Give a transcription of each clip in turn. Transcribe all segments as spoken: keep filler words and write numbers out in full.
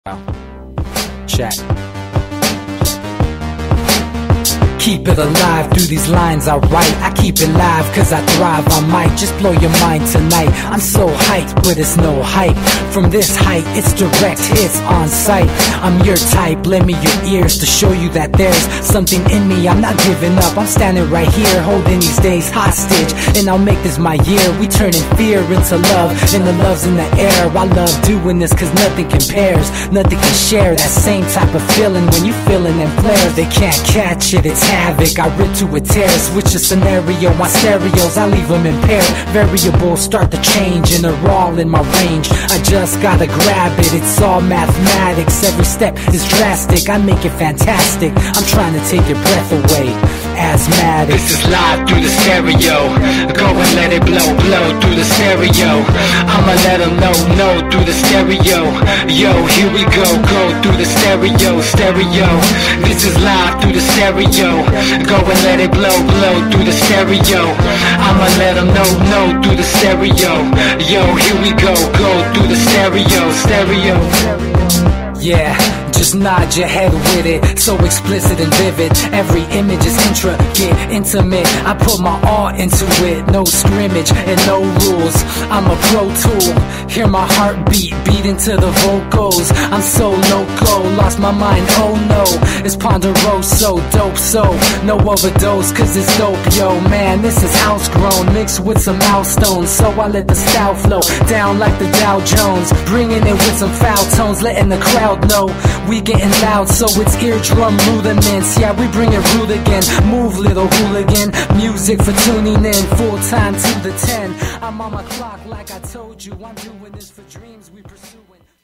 Check. Keep it alive through these lines I write. I keep it live cause I thrive. I might just blow your mind tonight. I'm so hyped, but it's no hype. From this height, it's direct hits on sight. I'm your type, lend me your ears to show you that there's something in me. I'm not giving up, I'm standing right here, holding these days hostage. And I'll make this my year. We turning fear into love, and the love's in the air. I love doing this cause nothing compares. Nothing can share that same type of feeling when you feeling them flares. They can't catch it, it's havoc. I rip to a tear, switch a scenario on stereos, I leave them impaired. Variables start to change and they're all in my range. I just gotta grab it, it's all mathematics. Every step is drastic, I make it fantastic. I'm trying to take your breath away. Asthmatic. This is live through the stereo. Go and let it blow, blow through the stereo. I'ma let them know, know through the stereo. Yo, here we go, go through the stereo, stereo. This is live through the stereo. Go and let it blow, blow through the stereo. I'ma let them know, know through the stereo. Yo, here we go, go through the stereo, stereo. Yeah, just nod your head with it, so explicit and vivid. Every image is intricate, intimate. I put my all into it, no scrimmage and no rules. I'm a pro tool, hear my heartbeat, beat into the vocals. I'm so loco, lost my mind, oh no. It's Ponderoso, dope, so no overdose, cause it's dope, yo. Man, this is house grown, mixed with some milestones. So I let the style flow down like the Dow Jones, bringing it with some foul tones, letting the crowd know we getting loud, so it's eardrum rudiments. Yeah, we bring it rude again. Move, little hooligan. Music for tuning in, full time to the ten. I'm on my clock like I told you. I'm doing this for dreams we pursuing.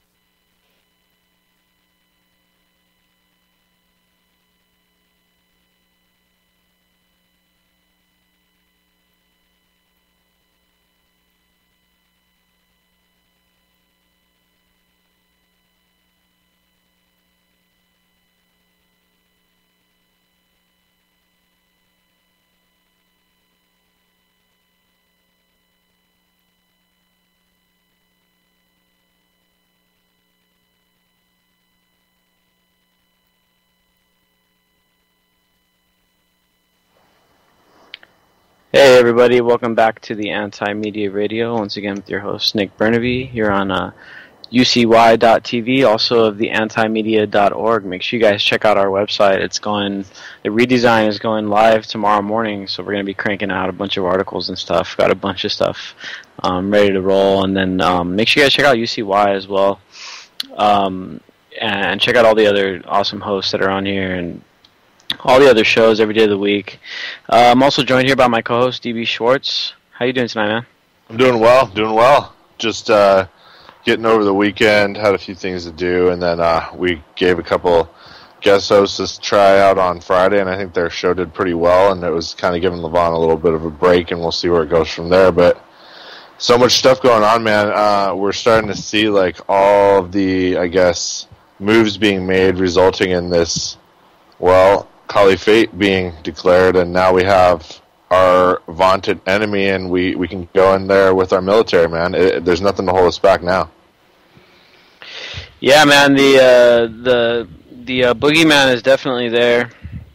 Hey everybody, welcome back to the Anti-Media Radio. Once again with your host Nick Burnaby here on uh, U C Y dot T V, also of the anti media dot org. Make sure you guys check out our website. It's going, the redesign is going live tomorrow morning, so we're going to be cranking out a bunch of articles and stuff. Got a bunch of stuff um, ready to roll, and then um, make sure you guys check out U C Y as well, um, and check out all the other awesome hosts that are on here and all the other shows every day of the week. Uh, I'm also joined here by my co-host, D B Schwartz. How you doing tonight, man? I'm doing well, doing well. Just uh, getting over the weekend, had a few things to do, and then uh, we gave a couple guest hosts this try out on Friday, and I think their show did pretty well, and it was kind of giving Levon a little bit of a break, and we'll see where it goes from there. But so much stuff going on, man. Uh, we're starting to see like all of the, I guess, moves being made resulting in this, well, Caliphate being declared, and now we have our vaunted enemy, and we, we can go in there with our military, man. It, there's nothing to hold us back now. Yeah, man. The uh, the the uh, boogeyman is definitely there.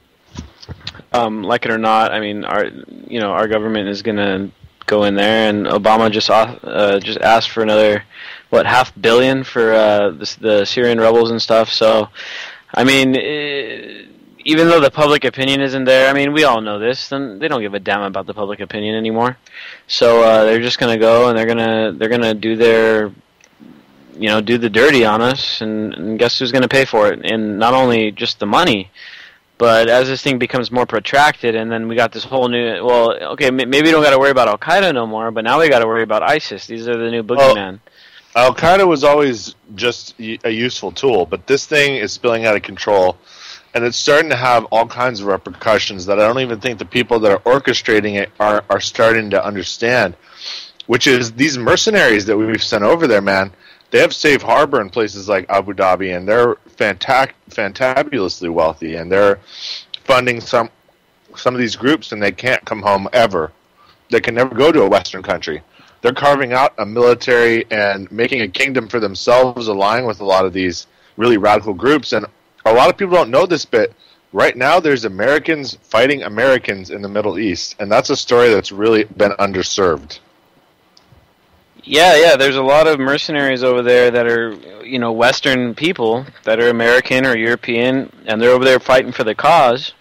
Um, like it or not, I mean, our you know our government is gonna go in there, and Obama just uh, just asked for another what half billion for uh, the, the Syrian rebels and stuff. So, I mean. It, Even though the public opinion isn't there, I mean, we all know this. Then they don't give a damn about the public opinion anymore. So uh, they're just gonna go and they're gonna they're gonna do their, you know, do the dirty on us, and, and guess who's gonna pay for it? And not only just the money, but as this thing becomes more protracted, and then we got this whole new. Well, okay, maybe we don't got to worry about Al Qaeda no more, but now we got to worry about ISIS. These are the new boogeyman. Well, Al Qaeda was always just a useful tool, but this thing is spilling out of control. And it's starting to have all kinds of repercussions that I don't even think the people that are orchestrating it are, are starting to understand, which is these mercenaries that we've sent over there, man, they have safe harbor in places like Abu Dhabi, and they're fantac- fantabulously wealthy, and they're funding some some of these groups, and they can't come home ever. They can never go to a Western country. They're carving out a military and making a kingdom for themselves, allying with a lot of these really radical groups. And a lot of people don't know this, but right now there's Americans fighting Americans in the Middle East, and that's a story that's really been underserved. Yeah, yeah, there's a lot of mercenaries over there that are, you know, Western people that are American or European, and they're over there fighting for the cause.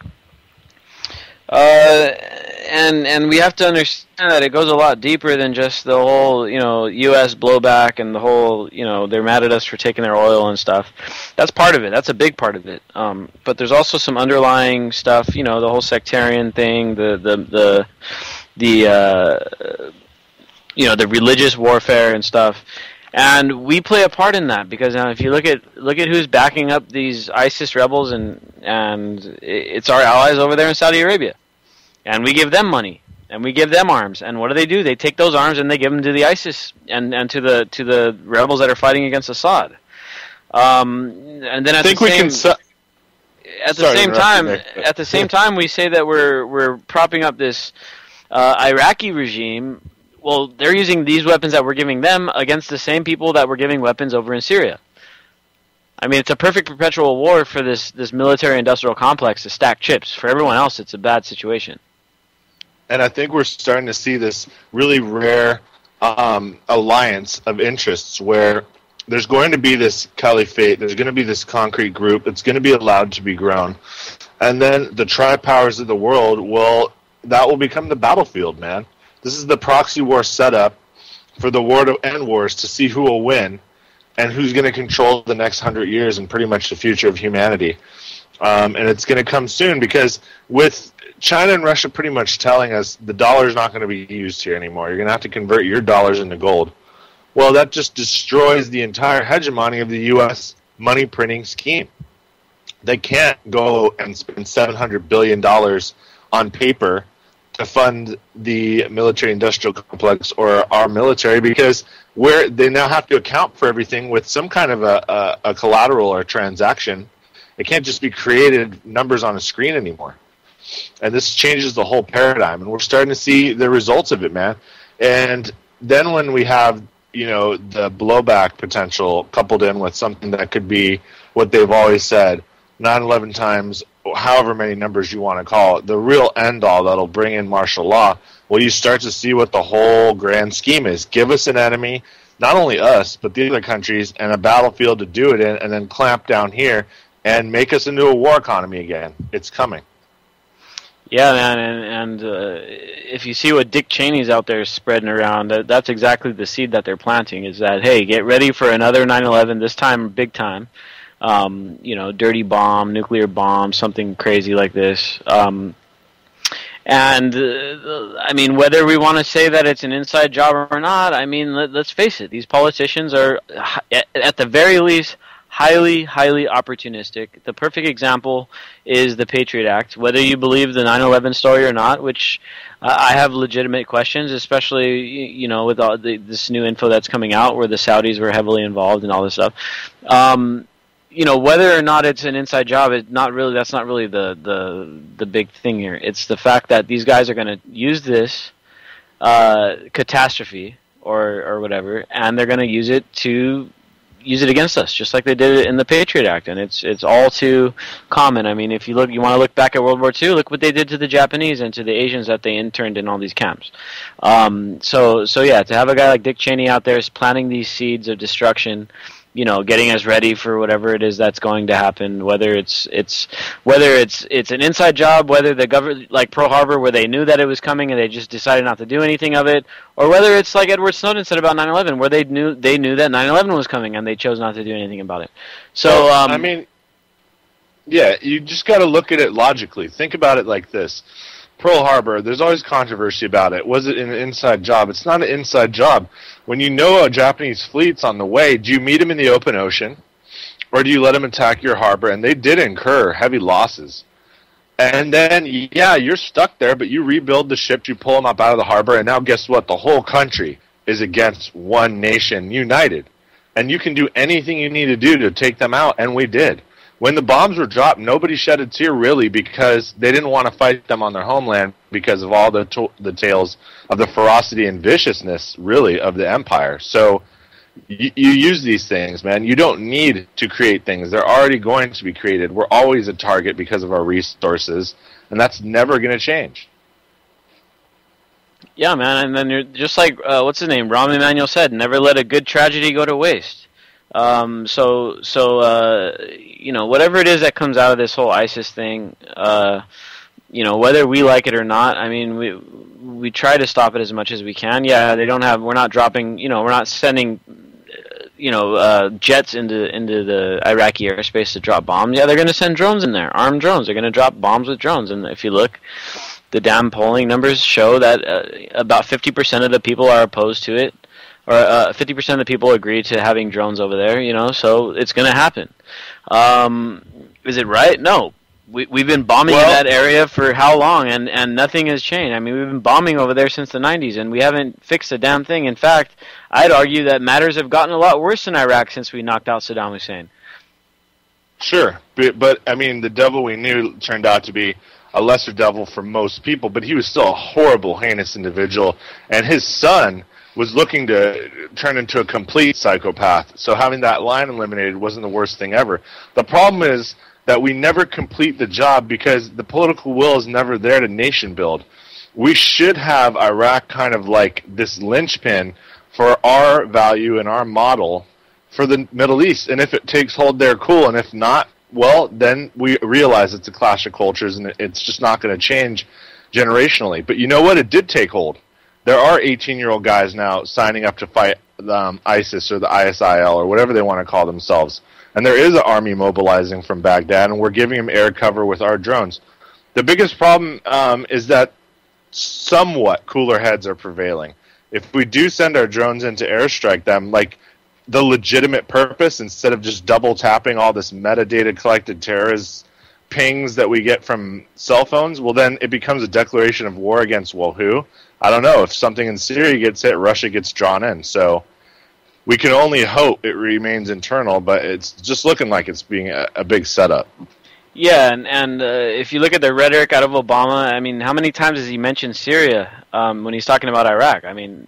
Uh, and and we have to understand that it goes a lot deeper than just the whole, you know, U S blowback and the whole, you know, they're mad at us for taking their oil and stuff. That's part of it. That's a big part of it. Um, but there's also some underlying stuff, you know, the whole sectarian thing, the the the the uh, you know, the religious warfare and stuff. And we play a part in that because now, if you look at look at who's backing up these ISIS rebels, and and it's our allies over there in Saudi Arabia, and we give them money and we give them arms. And what do they do? They take those arms and they give them to the ISIS and, and to the to the rebels that are fighting against Assad. Um, and then at I think the we same can su- at the Sorry same time there. at the same time we say that we're we're propping up this uh, Iraqi regime. Well, they're using these weapons that we're giving them against the same people that we're giving weapons over in Syria. I mean, it's a perfect perpetual war for this, this military-industrial complex to stack chips. For everyone else, it's a bad situation. And I think we're starting to see this really rare um, alliance of interests where there's going to be this caliphate, there's going to be this concrete group, it's going to be allowed to be grown. And then the tri-powers of the world will, that will become the battlefield, man. This is the proxy war setup for the war to end wars to see who will win and who's going to control the next hundred years and pretty much the future of humanity. Um, and it's going to come soon because with China and Russia pretty much telling us the dollar is not going to be used here anymore. You're going to have to convert your dollars into gold. Well, that just destroys the entire hegemony of the U S money printing scheme. They can't go and spend seven hundred billion dollars on paper to fund the military-industrial complex or our military because we're, they now have to account for everything with some kind of a, a, a collateral or transaction. It can't just be created numbers on a screen anymore. And this changes the whole paradigm, and we're starting to see the results of it, man. And then when we have, you know, the blowback potential coupled in with something that could be what they've always said, nine eleven times however many numbers you want to call it, the real end-all that'll bring in martial law, well, you start to see what the whole grand scheme is. Give us an enemy, not only us, but the other countries, and a battlefield to do it in, and then clamp down here and make us into a war economy again. It's coming. Yeah, man, and, and uh, if you see what Dick Cheney's out there spreading around, that, that's exactly the seed that they're planting, is that, hey, get ready for another nine eleven, this time big time. Um, you know, dirty bomb, nuclear bomb, something crazy like this. Um, and, uh, I mean, whether we want to say that it's an inside job or not, I mean, let, let's face it, these politicians are, at, at the very least, highly, highly opportunistic. The perfect example is the Patriot Act. Whether you believe the nine eleven story or not, which uh, I have legitimate questions, especially, you know, with all the, this new info that's coming out where the Saudis were heavily involved and all this stuff. Um, you know, whether or not it's an inside job, it not really. That's not really the, the the big thing here. It's the fact that these guys are going to use this uh, catastrophe or or whatever, and they're going to use it to use it against us, just like they did it in the Patriot Act. And it's it's all too common. I mean, if you look, you want to look back at World War Two, look what they did to the Japanese and to the Asians that they interned in all these camps. Um, so so yeah, to have a guy like Dick Cheney out there planting these seeds of destruction, you know, getting us ready for whatever it is that's going to happen, whether it's it's whether it's it's an inside job, whether the government, like Pearl Harbor, where they knew that it was coming and they just decided not to do anything of it, or whether it's like Edward Snowden said about nine eleven, where they knew they knew that nine eleven was coming and they chose not to do anything about it. So um, I mean, yeah, you just got to look at it logically. Think about it like this. Pearl Harbor, there's always controversy about it. Was it an inside job? It's not an inside job. When you know a Japanese fleet's on the way, do you meet them in the open ocean? Or do you let them attack your harbor? And they did incur heavy losses. And then, yeah, you're stuck there, but you rebuild the ship, you pull them up out of the harbor, and now guess what? The whole country is against one nation united. And you can do anything you need to do to take them out, and we did. When the bombs were dropped, nobody shed a tear, really, because they didn't want to fight them on their homeland because of all the to- the tales of the ferocity and viciousness, really, of the empire. So You, you use these things, man. You don't need to create things. They're already going to be created. We're always a target because of our resources, and that's never going to change. Yeah, man, and then you're just like, uh, what's his name? Rahm Emanuel said, never let a good tragedy go to waste. Um, so, so uh, you know, whatever it is that comes out of this whole ISIS thing, uh, you know, whether we like it or not, I mean, we we try to stop it as much as we can. Yeah, they don't have, we're not dropping, you know, we're not sending, you know, uh, jets into into the Iraqi airspace to drop bombs. Yeah, they're going to send drones in there, armed drones. They're going to drop bombs with drones. And if you look, the damn polling numbers show that uh, about fifty percent of the people are opposed to it, or uh, fifty percent of the people agree to having drones over there, you know, so it's going to happen. Um, is it right? No. We, we've been bombing well, in that area for how long, and, and nothing has changed. I mean, we've been bombing over there since the nineties, and we haven't fixed a damn thing. In fact, I'd argue that matters have gotten a lot worse in Iraq since we knocked out Saddam Hussein. Sure, but, but I mean, the devil we knew turned out to be a lesser devil for most people, but he was still a horrible, heinous individual, and his son was looking to turn into a complete psychopath. So having that line eliminated wasn't the worst thing ever. The problem is that we never complete the job because the political will is never there to nation build. We should have Iraq kind of like this linchpin for our value and our model for the Middle East. And if it takes hold there, cool. And if not, well, then we realize it's a clash of cultures and it's just not going to change generationally. But you know what? It did take hold. There are eighteen-year-old guys now signing up to fight um, ISIS or the I S I L or whatever they want to call themselves. And there is an army mobilizing from Baghdad, and we're giving them air cover with our drones. The biggest problem um, is that somewhat cooler heads are prevailing. If we do send our drones in to airstrike them, like the legitimate purpose, instead of just double tapping all this metadata collected terrorist pings that we get from cell phones, well, then it becomes a declaration of war against, well, who? I don't know. If something in Syria gets hit, Russia gets drawn in. So we can only hope it remains internal, but it's just looking like it's being a, a big setup. Yeah, and, and uh, if you look at the rhetoric out of Obama, I mean, how many times has he mentioned Syria um, when he's talking about Iraq? I mean,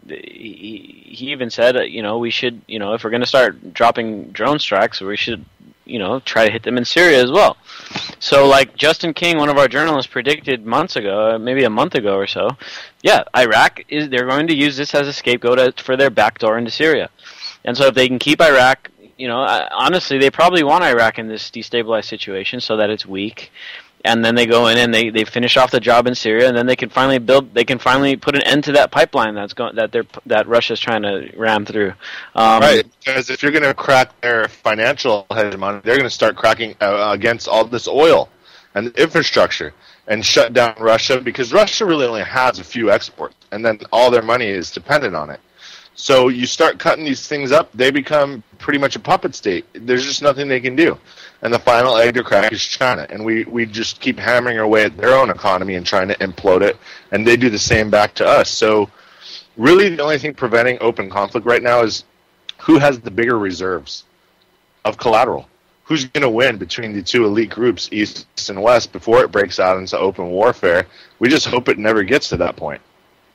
he, he even said, uh, you know, we should, you know, if we're going to start dropping drone strikes, we should, you know, try to hit them in Syria as well. So, like Justin King, one of our journalists, predicted months ago, maybe a month ago or so, yeah, Iraq is, they're going to use this as a scapegoat for their backdoor into Syria. And so if they can keep Iraq, you know, honestly, they probably want Iraq in this destabilized situation so that it's weak. And then they go in and they, they finish off the job in Syria, and then they can finally build. They can finally put an end to that pipeline that's going that they're that Russia's trying to ram through. Um, right, because if you're going to crack their financial hegemony, they're going to start cracking uh, against all this oil and infrastructure and shut down Russia, because Russia really only has a few exports, and then all their money is dependent on it. So you start cutting these things up, they become pretty much a puppet state. There's just nothing they can do. And the final egg to crack is China. And we, we just keep hammering away at their own economy and trying to implode it. And they do the same back to us. So really the only thing preventing open conflict right now is who has the bigger reserves of collateral. Who's going to win between the two elite groups, East and West, before it breaks out into open warfare? We just hope it never gets to that point.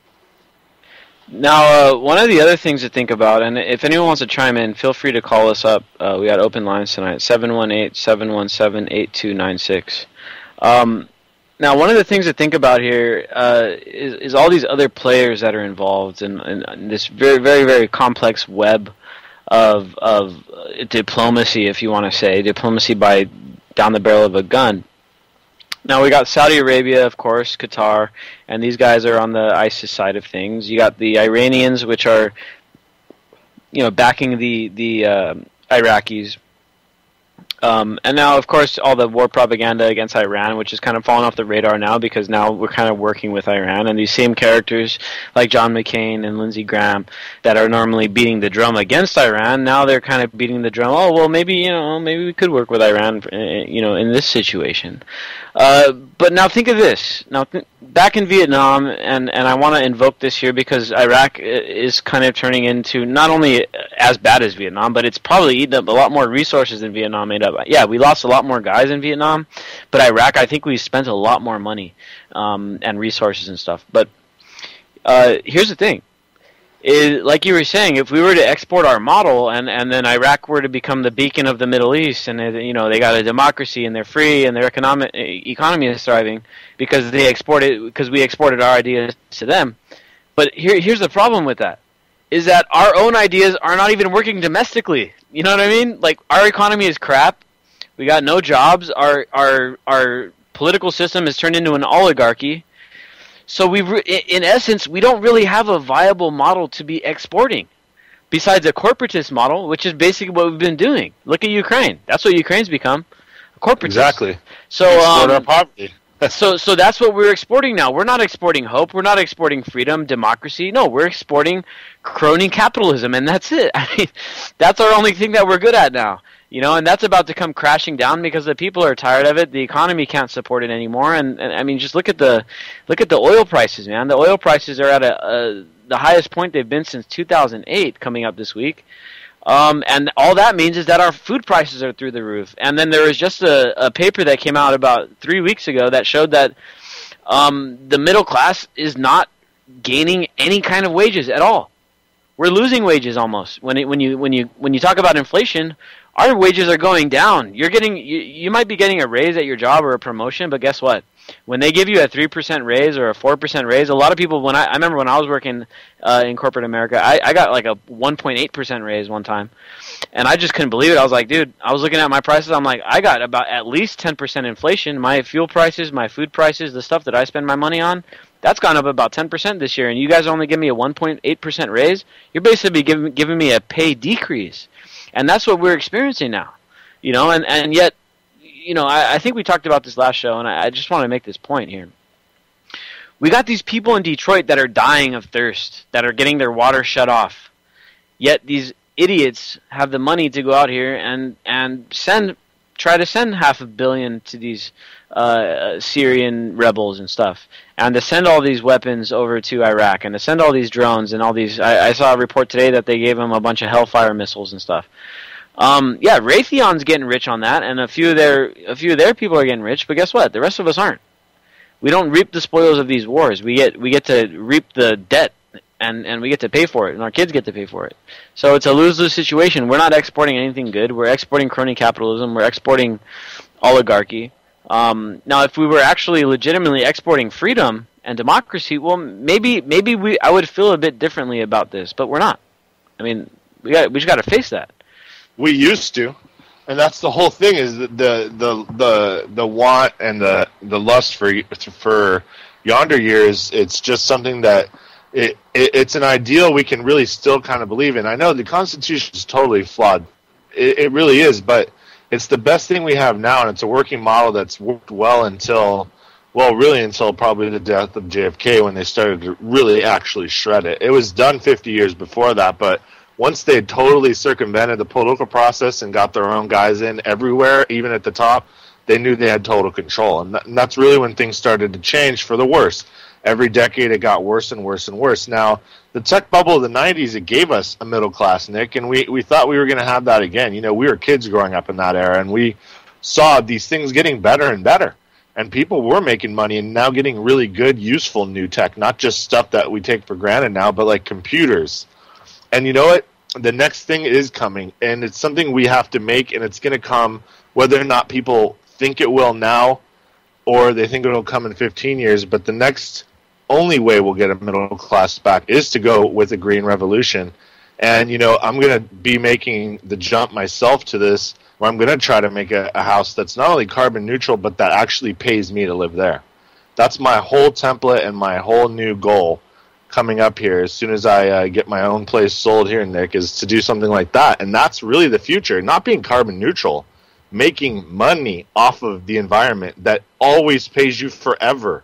Now, uh, one of the other things to think about, and if anyone wants to chime in, feel free to call us up. Uh, we got open lines tonight, seven one eight, seven one seven, eight two nine six. Um, now, one of the things to think about here uh, is, is all these other players that are involved in, in, in this very, very, very complex web of, of uh, diplomacy, if you want to say, diplomacy by down the barrel of a gun. Now, we got Saudi Arabia, of course, Qatar, and these guys are on the ISIS side of things. You got the Iranians, which are, you know, backing the, the uh, Iraqis. Um, and now, of course, all the war propaganda against Iran, which is kind of fallen off the radar now because now we're kind of working with Iran. And these same characters, like John McCain and Lindsey Graham, that are normally beating the drum against Iran, now they're kind of beating the drum. Oh, well, maybe, you know, maybe we could work with Iran, you know, in this situation. Uh, but now think of this. Now, th- back in Vietnam, and, and I want to invoke this here because Iraq is kind of turning into not only as bad as Vietnam, but it's probably eaten up a lot more resources than Vietnam made up. Yeah, we lost a lot more guys in Vietnam, but Iraq, I think we spent a lot more money um, and resources and stuff. But uh, here's the thing. is, like you were saying, if we were to export our model and, and then Iraq were to become the beacon of the Middle East, and it, you know they got a democracy and they're free and their economic economy is thriving because they exported because we exported our ideas to them. But here here's the problem with that, is that our own ideas are not even working domestically. You know what I mean? Like, our economy is crap. We got no jobs. Our our our political system has turned into an oligarchy. So we, in essence, we don't really have a viable model to be exporting, besides a corporatist model, which is basically what we've been doing. Look at Ukraine. That's what Ukraine's become, a corporatist. Exactly. So, export um, our poverty. so, so that's what we're exporting now. We're not exporting hope. We're not exporting freedom, democracy. No, we're exporting crony capitalism, and that's it. I mean, that's our only thing that we're good at now. You know, and that's about to come crashing down because the people are tired of it. The economy can't support it anymore. And, and I mean, just look at the look at the oil prices, man. The oil prices are at a, a the highest point they've been since two thousand eight, coming up this week. Um, and all that means is that our food prices are through the roof. And then there was just a, a paper that came out about three weeks ago that showed that um, the middle class is not gaining any kind of wages at all. We're losing wages almost. When it, when you when you when you talk about inflation, our wages are going down. You're getting you, you might be getting a raise at your job or a promotion, but guess what? When they give you a three percent raise or a four percent raise, a lot of people, when I, I remember when I was working uh, in corporate America, I, I got like a one point eight percent raise one time. And I just couldn't believe it. I was like, dude, I was looking at my prices. I'm like, I got about at least ten percent inflation. My fuel prices, my food prices, the stuff that I spend my money on, that's gone up about ten percent this year. And you guys only give me a one point eight percent raise? You're basically giving, giving me a pay decrease. And that's what we're experiencing now, you know, and, and yet, you know, I, I think we talked about this last show, and I, I just want to make this point here. We got these people in Detroit that are dying of thirst, that are getting their water shut off, yet these idiots have the money to go out here and, and send, try to send half a billion to these uh, Syrian rebels and stuff, and to send all these weapons over to Iraq, and to send all these drones and all these. I, I saw a report today that they gave them a bunch of Hellfire missiles and stuff. Um, yeah, Raytheon's getting rich on that, and a few of their a few of their people are getting rich. But guess what? The rest of us aren't. We don't reap the spoils of these wars. We get we get to reap the debt, and, and we get to pay for it, and our kids get to pay for it. So it's a lose-lose situation. We're not exporting anything good. We're exporting crony capitalism. We're exporting oligarchy. Um, now, if we were actually legitimately exporting freedom and democracy, well, maybe maybe we I would feel a bit differently about this, but we're not. I mean, we got we just got to face that. We used to, and that's the whole thing. Is the the the the, the want and the the lust for for yonder years. It's just something that it, it it's an ideal we can really still kind of believe in. I know the Constitution is totally flawed. It, it really is, but it's the best thing we have now, and it's a working model that's worked well until, well, really until probably the death of J F K, when they started to really actually shred it. It was done fifty years before that, but once they totally circumvented the political process and got their own guys in everywhere, even at the top, they knew they had total control. And, that, and that's really when things started to change for the worse. Every decade it got worse and worse and worse. Now, the tech bubble of the nineties, it gave us a middle class, Nick, and we, we thought we were going to have that again. You know, we were kids growing up in that era, and we saw these things getting better and better. And people were making money and now getting really good, useful new tech, not just stuff that we take for granted now, but like computers. And you know what? The next thing is coming, and it's something we have to make, and it's going to come whether or not people think it will now or they think it will come in fifteen years. But the next only way we'll get a middle class back is to go with a green revolution. And, you know, I'm going to be making the jump myself to this, where I'm going to try to make a, a house that's not only carbon neutral, but that actually pays me to live there. That's my whole template and my whole new goal coming up here as soon as I uh, get my own place sold here, Nick, is to do something like that. And that's really the future, not being carbon neutral, making money off of the environment that always pays you forever.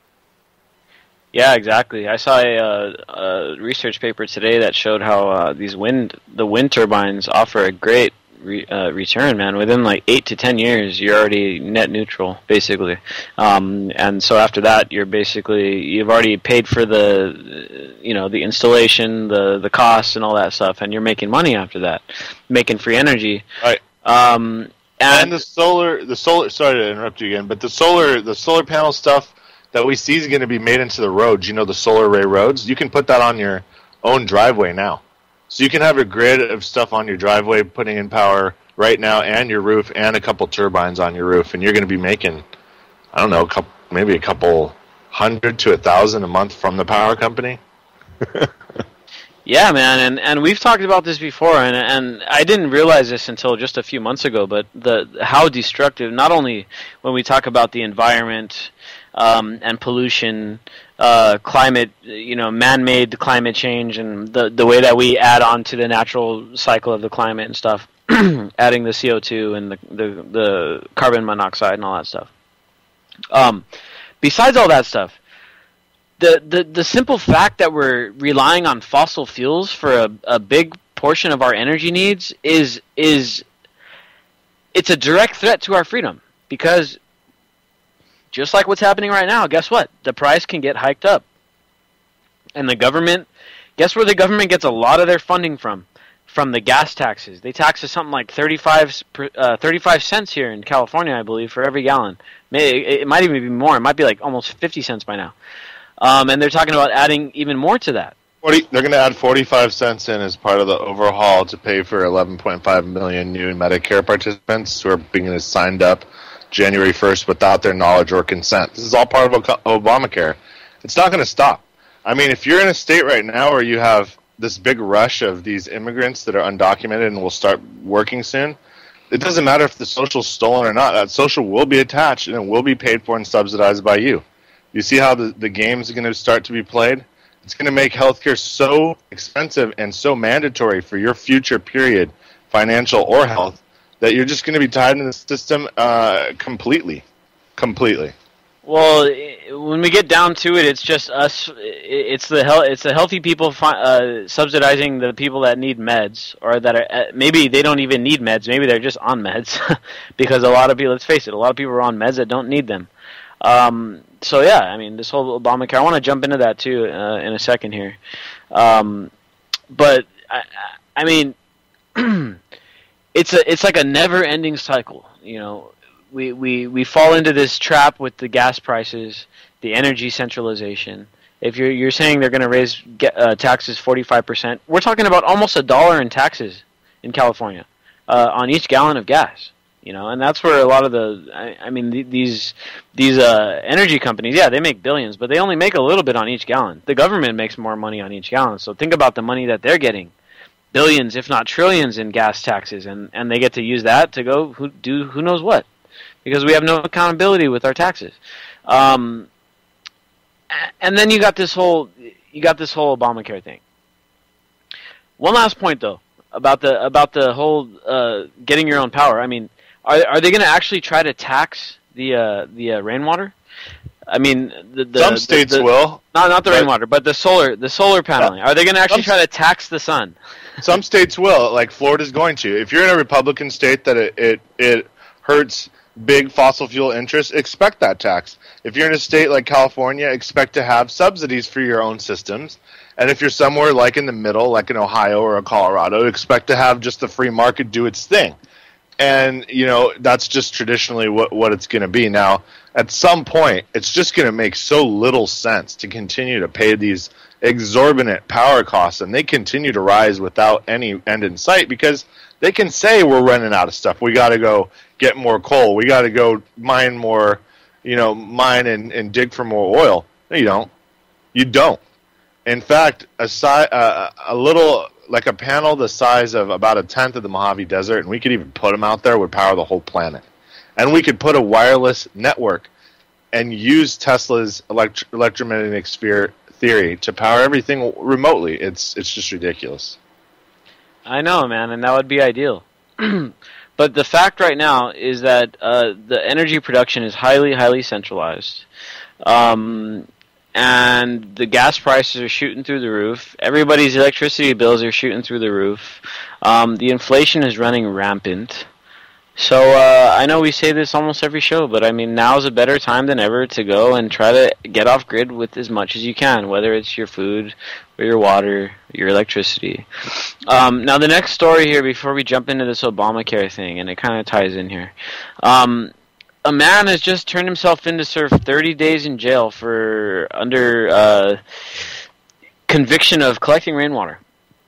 Yeah, exactly. I saw a, uh, a research paper today that showed how uh, these wind the wind turbines offer a great re, uh, return, man. Within like eight to ten years, you're already net neutral, basically. Um, and so after that, you're basically you've already paid for the, you know, the installation, the the costs, and all that stuff, and you're making money after that, making free energy. Right. Um, and, and the solar, the solar. Sorry to interrupt you again, but the solar, the solar panel stuff that we see is going to be made into the roads. You know, the solar array roads. You can put that on your own driveway now. So you can have a grid of stuff on your driveway putting in power right now, and your roof, and a couple turbines on your roof, and you're going to be making, I don't know, a couple, maybe a couple hundred to a thousand a month from the power company. Yeah, man, and, and we've talked about this before, and and I didn't realize this until just a few months ago, but the how destructive, not only when we talk about the environment um, and pollution, uh, climate, you know, man-made climate change, and the, the way that we add on to the natural cycle of the climate and stuff, adding the C O two and the, the, the carbon monoxide and all that stuff. Um, besides all that stuff, The, the the simple fact that we're relying on fossil fuels for a, a big portion of our energy needs is is it's a direct threat to our freedom, because just like what's happening right now, guess what? The price can get hiked up. And the government, guess where the government gets a lot of their funding from? From the gas taxes. They tax us something like thirty-five, uh, thirty-five cents here in California, I believe, for every gallon. Maybe, it might even be more. It might be like almost fifty cents by now. Um, and they're talking about adding even more to that. forty, they're going to add forty-five cents in as part of the overhaul to pay for eleven point five million new Medicare participants who are being signed up January first without their knowledge or consent. This is all part of Obamacare. It's not going to stop. I mean, if you're in a state right now where you have this big rush of these immigrants that are undocumented and will start working soon, it doesn't matter if the social's stolen or not. That social will be attached and it will be paid for and subsidized by you. You see how the, the games are going to start to be played? It's going to make healthcare so expensive and so mandatory for your future period, financial or health, that you're just going to be tied in the system uh, completely. Completely. Well, when we get down to it, it's just us. It's the hel- It's the healthy people fi- uh, subsidizing the people that need meds, or that are uh, maybe they don't even need meds. Maybe they're just on meds, because a lot of people. Let's face it, a lot of people are on meds that don't need them. Um, so yeah, I mean, this whole Obamacare, I want to jump into that too uh, in a second here. Um, but I, I mean, it's a it's like a never-ending cycle. You know, we, we we fall into this trap with the gas prices, the energy centralization. If you're you're saying they're going to raise uh, taxes forty-five percent, we're talking about almost a dollar in taxes in California uh, on each gallon of gas. You know, and that's where a lot of the, I, I mean, th- these these uh, energy companies, yeah, they make billions, but they only make a little bit on each gallon. The government makes more money on each gallon, so think about the money that they're getting, billions, if not trillions, in gas taxes, and, and they get to use that to go who, do who knows what, because we have no accountability with our taxes. Um, and then you got this whole you got this whole Obamacare thing. One last point though about the about the whole uh, getting your own power. I mean. Are are they going to actually try to tax the uh, the uh, rainwater? I mean, the, the some states the, the, will. Not not the rainwater, but the solar the solar paneling. Are they going to actually try to tax the sun? Some states will, like Florida's going to. If you're in a Republican state that it it, it hurts big fossil fuel interests, expect that tax. If you're in a state like California, expect to have subsidies for your own systems. And if you're somewhere like in the middle, like in Ohio or Colorado, expect to have just the free market do its thing. And, you know, that's just traditionally what, what it's going to be. Now, at some point, it's just going to make so little sense to continue to pay these exorbitant power costs, and they continue to rise without any end in sight, because they can say we're running out of stuff. We got to go get more coal. We got to go mine more, you know, mine and, and dig for more oil. No, you don't. You don't. In fact, a, si- uh, a little... like a panel the size of about a tenth of the Mojave Desert, and we could even put them out there, would power the whole planet. And we could put a wireless network and use Tesla's elect- electromagnetic sphere theory to power everything remotely. It's it's just ridiculous. I know, man, and that would be ideal. But the fact right now is that uh, the energy production is highly, highly centralized. Um... And the gas prices are shooting through the roof. Everybody's electricity bills are shooting through the roof. Um, the inflation is running rampant. So uh, I know we say this almost every show, but I mean, now's a better time than ever to go and try to get off grid with as much as you can, whether it's your food or your water, your electricity. Um, now, the next story here, before we jump into this Obamacare thing, and it kind of ties in here. Um, A man has just turned himself in to serve thirty days in jail for under uh, conviction of collecting rainwater.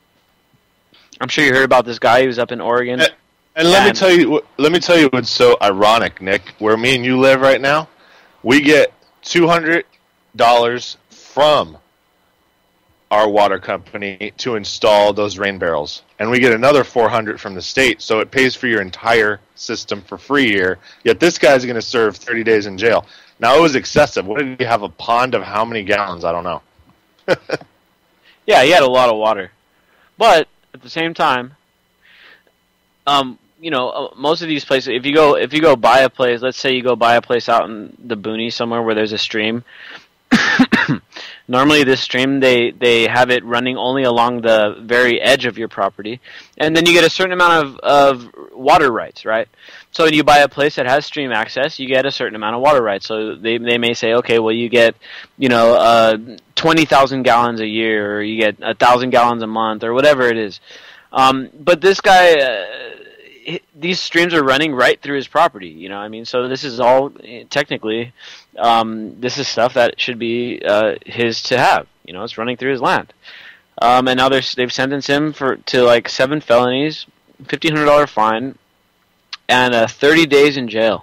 I'm sure you heard about this guy who's up in Oregon. And, and let and, me tell you, let me tell you what's so ironic, Nick. Where me and you live right now, we get two hundred dollars from our water company to install those rain barrels, and we get another four hundred dollars from the state. So it pays for your entire system for free here. Yet this guy's going to serve thirty days in jail. Now it was excessive. What did he have? A pond of how many gallons? I don't know. Yeah, he had a lot of water, but at the same time, um, you know, most of these places, if you go, if you go buy a place, let's say you go buy a place out in the boonies somewhere where there's a stream. Normally, this stream they they have it running only along the very edge of your property, and then you get a certain amount of of water rights, right? So when you buy a place that has stream access, you get a certain amount of water rights. So they they may say, okay, well you get, you know, uh, twenty thousand gallons a year, or you get a thousand gallons a month, or whatever it is. Um, but this guy, uh, these streams are running right through his property. You know, I mean, so this is all technically, um, this is stuff that should be uh, his to have. You know, it's running through his land. Um, and now they've sentenced him for to like seven felonies, fifteen hundred dollar fine, and uh, thirty days in jail.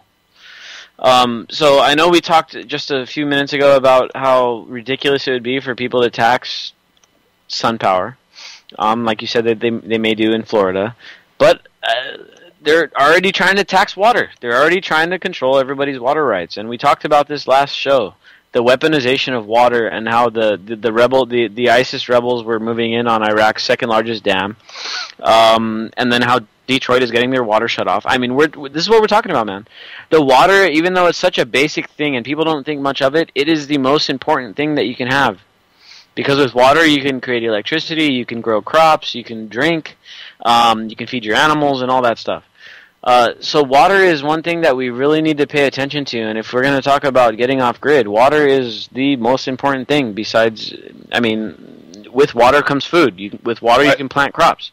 Um, so I know we talked just a few minutes ago about how ridiculous it would be for people to tax sun power, um, like you said that they they may do in Florida, but uh, they're already trying to tax water. They're already trying to control everybody's water rights, and we talked about this last show. The weaponization of water and how the, the, the rebel the, the ISIS rebels were moving in on Iraq's second largest dam, um, and then how Detroit is getting their water shut off. I mean, we're this is what we're talking about, man. The water, even though it's such a basic thing and people don't think much of it, it is the most important thing that you can have. Because with water, you can create electricity, you can grow crops, you can drink, um, you can feed your animals, and all that stuff. Uh, so water is one thing that we really need to pay attention to, and if we're going to talk about getting off grid, water is the most important thing. Besides, I mean, with water comes food. You, with water, you can plant crops,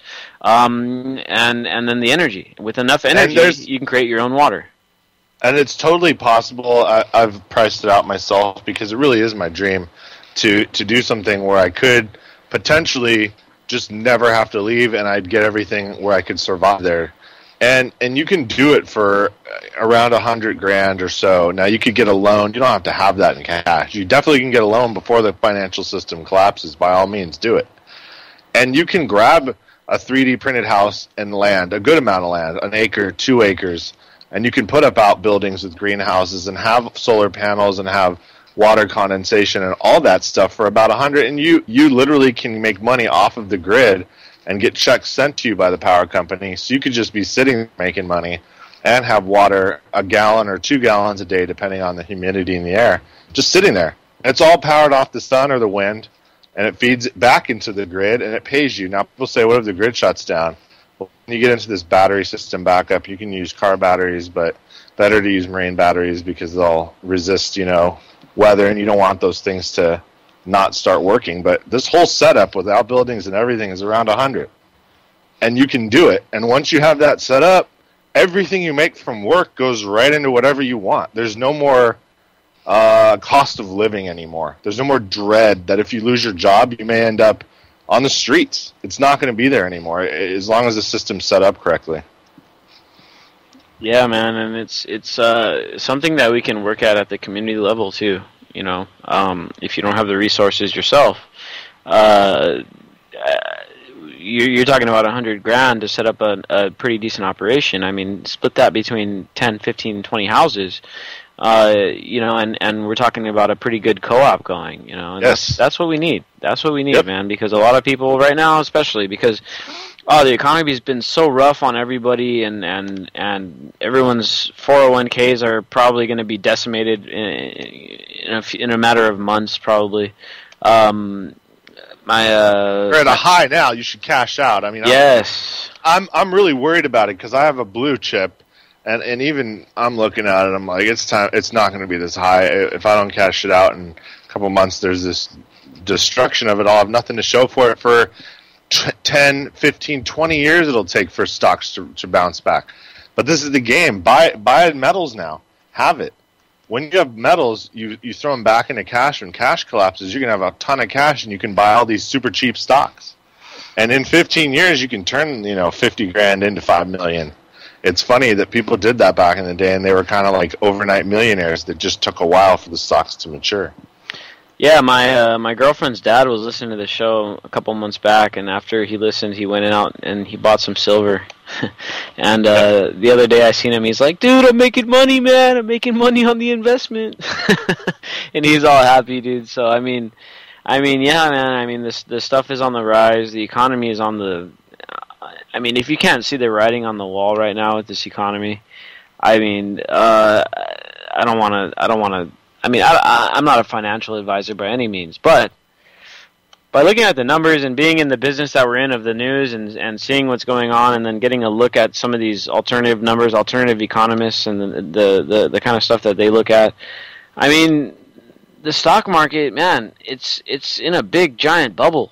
um, and and then the energy. With enough energy, you can create your own water. And it's totally possible. I, I've priced it out myself because it really is my dream to to do something where I could potentially just never have to leave, and I'd get everything where I could survive there. And and you can do it for around a hundred grand or so. Now you could get a loan. You don't have to have that in cash. You definitely can get a loan before the financial system collapses. By all means, do it. And you can grab a three D printed house and land, a good amount of land, an acre, two acres, and you can put up outbuildings with greenhouses and have solar panels and have water condensation and all that stuff for about a hundred. And you you literally can make money off of the grid and get checks sent to you by the power company, so you could just be sitting making money and have water a gallon or two gallons a day, depending on the humidity in the air, just sitting there. It's all powered off the sun or the wind, and it feeds it back into the grid, and it pays you. Now, people say, what if the grid shuts down? Well, when you get into this battery system backup, you can use car batteries, but better to use marine batteries because they'll resist, you know, weather, and you don't want those things to not start working. But this whole setup with outbuildings and everything is around a hundred, and you can do it. And once you have that set up, everything you make from work goes right into whatever you want. There's no more uh, cost of living anymore. There's no more dread that if you lose your job, you may end up on the streets. It's not going to be there anymore as long as the system's set up correctly. Yeah, man, and it's it's uh, something that we can work at at the community level too. You know, um, if you don't have the resources yourself, uh, you're, you're talking about a hundred grand to set up a, a pretty decent operation. I mean, split that between ten, fifteen, twenty houses, uh, you know, and, and we're talking about a pretty good co-op going, you know. And yes. That's, that's what we need. That's what we need, yep. man, because a lot of people right now, especially because, oh, the economy's been so rough on everybody, and, and, and everyone's four oh one k's are probably going to be decimated in, in, a, in a matter of months, probably. Um, my uh, You're at a high now. You should cash out. I mean, yes, I'm I'm, I'm really worried about it because I have a blue chip, and, and even I'm looking at it. I'm like, it's time. It's not going to be this high if I don't cash it out in a couple months. There's this destruction of it. I'll have nothing to show for it for ten, fifteen, twenty years it'll take for stocks to, to bounce back. But this is the game. Buy buy metals now. Have it. when you have metals, you, you throw them back into cash. When cash collapses, you're going to have a ton of cash, and you can buy all these super cheap stocks. And in fifteen years, you can turn, you know, fifty grand into five million. It's funny that people did that back in the day, and they were kind of like overnight millionaires that just took a while for the stocks to mature. Yeah, my uh, my girlfriend's dad was listening to the show a couple months back, and after he listened, he went out and he bought some silver. and uh, the other day I seen him, he's like, dude, I'm making money, man. I'm making money on the investment. And he's all happy, dude. So, I mean, I mean, yeah, man, I mean, this the stuff is on the rise. The economy is on the... I mean, if you can't see the writing on the wall right now with this economy, I mean, uh, I don't want to... I don't want to... I mean, I, I, I'm not a financial advisor by any means, but by looking at the numbers and being in the business that we're in of the news and and seeing what's going on, and then getting a look at some of these alternative numbers, alternative economists, and the the the, the kind of stuff that they look at, I mean, the stock market, man, it's it's in a big giant bubble,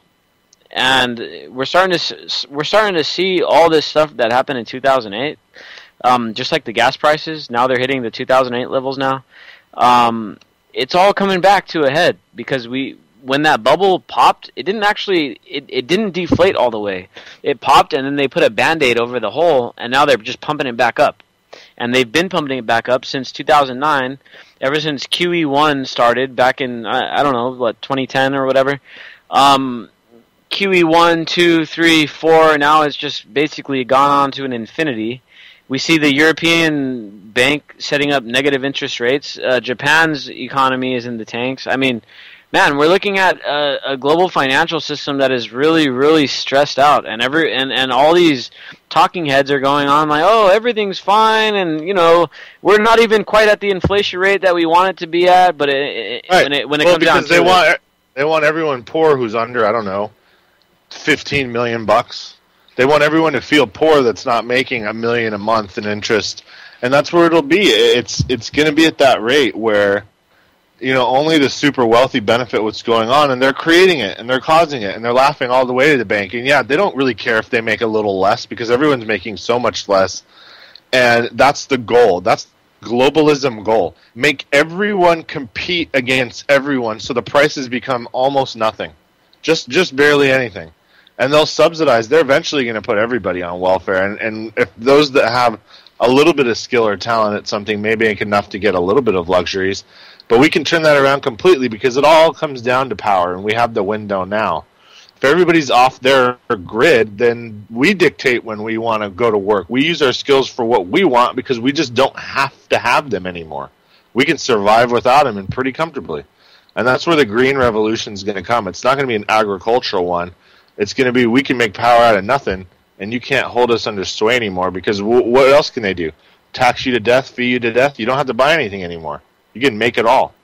and we're starting to we're starting to see all this stuff that happened in two thousand eight, um, just like the gas prices. Now they're hitting the two thousand eight levels now. Um, it's all coming back to a head because we, when that bubble popped, it didn't actually, it, it didn't deflate all the way. It popped and then they put a Band-Aid over the hole, and now they're just pumping it back up. And they've been pumping it back up since two thousand nine, ever since Q E one started back in, I, I don't know, what, twenty ten or whatever. Um, Q E one, two, three, four, now it's just basically gone on to an infinity. We see the European bank setting up negative interest rates. Uh, Japan's economy is in the tanks. I mean, man, we're looking at a, a global financial system that is really, really stressed out, and every and, and all these talking heads are going on like, oh, everything's fine, and you know, we're not even quite at the inflation rate that we want it to be at. But it, it, right. when it when it well, comes down to they it, want they want everyone poor who's under, I don't know, fifteen million bucks. They want everyone to feel poor that's not making a million a month in interest, and that's where it'll be. It's it's going to be at that rate where, you know, only the super wealthy benefit what's going on, and they're creating it, and they're causing it, and they're laughing all the way to the bank. And yeah, they don't really care if they make a little less because everyone's making so much less, and that's the goal. That's globalism goal. Make everyone compete against everyone so the prices become almost nothing, just just barely anything. And they'll subsidize. They're eventually going to put everybody on welfare. And, and if those that have a little bit of skill or talent at something may make enough to get a little bit of luxuries, but we can turn that around completely because it all comes down to power, and we have the window now. If everybody's off their grid, then we dictate when we want to go to work. We use our skills for what we want because we just don't have to have them anymore. We can survive without them and pretty comfortably. And that's where the green revolution is going to come. It's not going to be an agricultural one. It's going to be, we can make power out of nothing, and you can't hold us under sway anymore because w- what else can they do? Tax you to death, fee you to death? You don't have to buy anything anymore. You can make it all.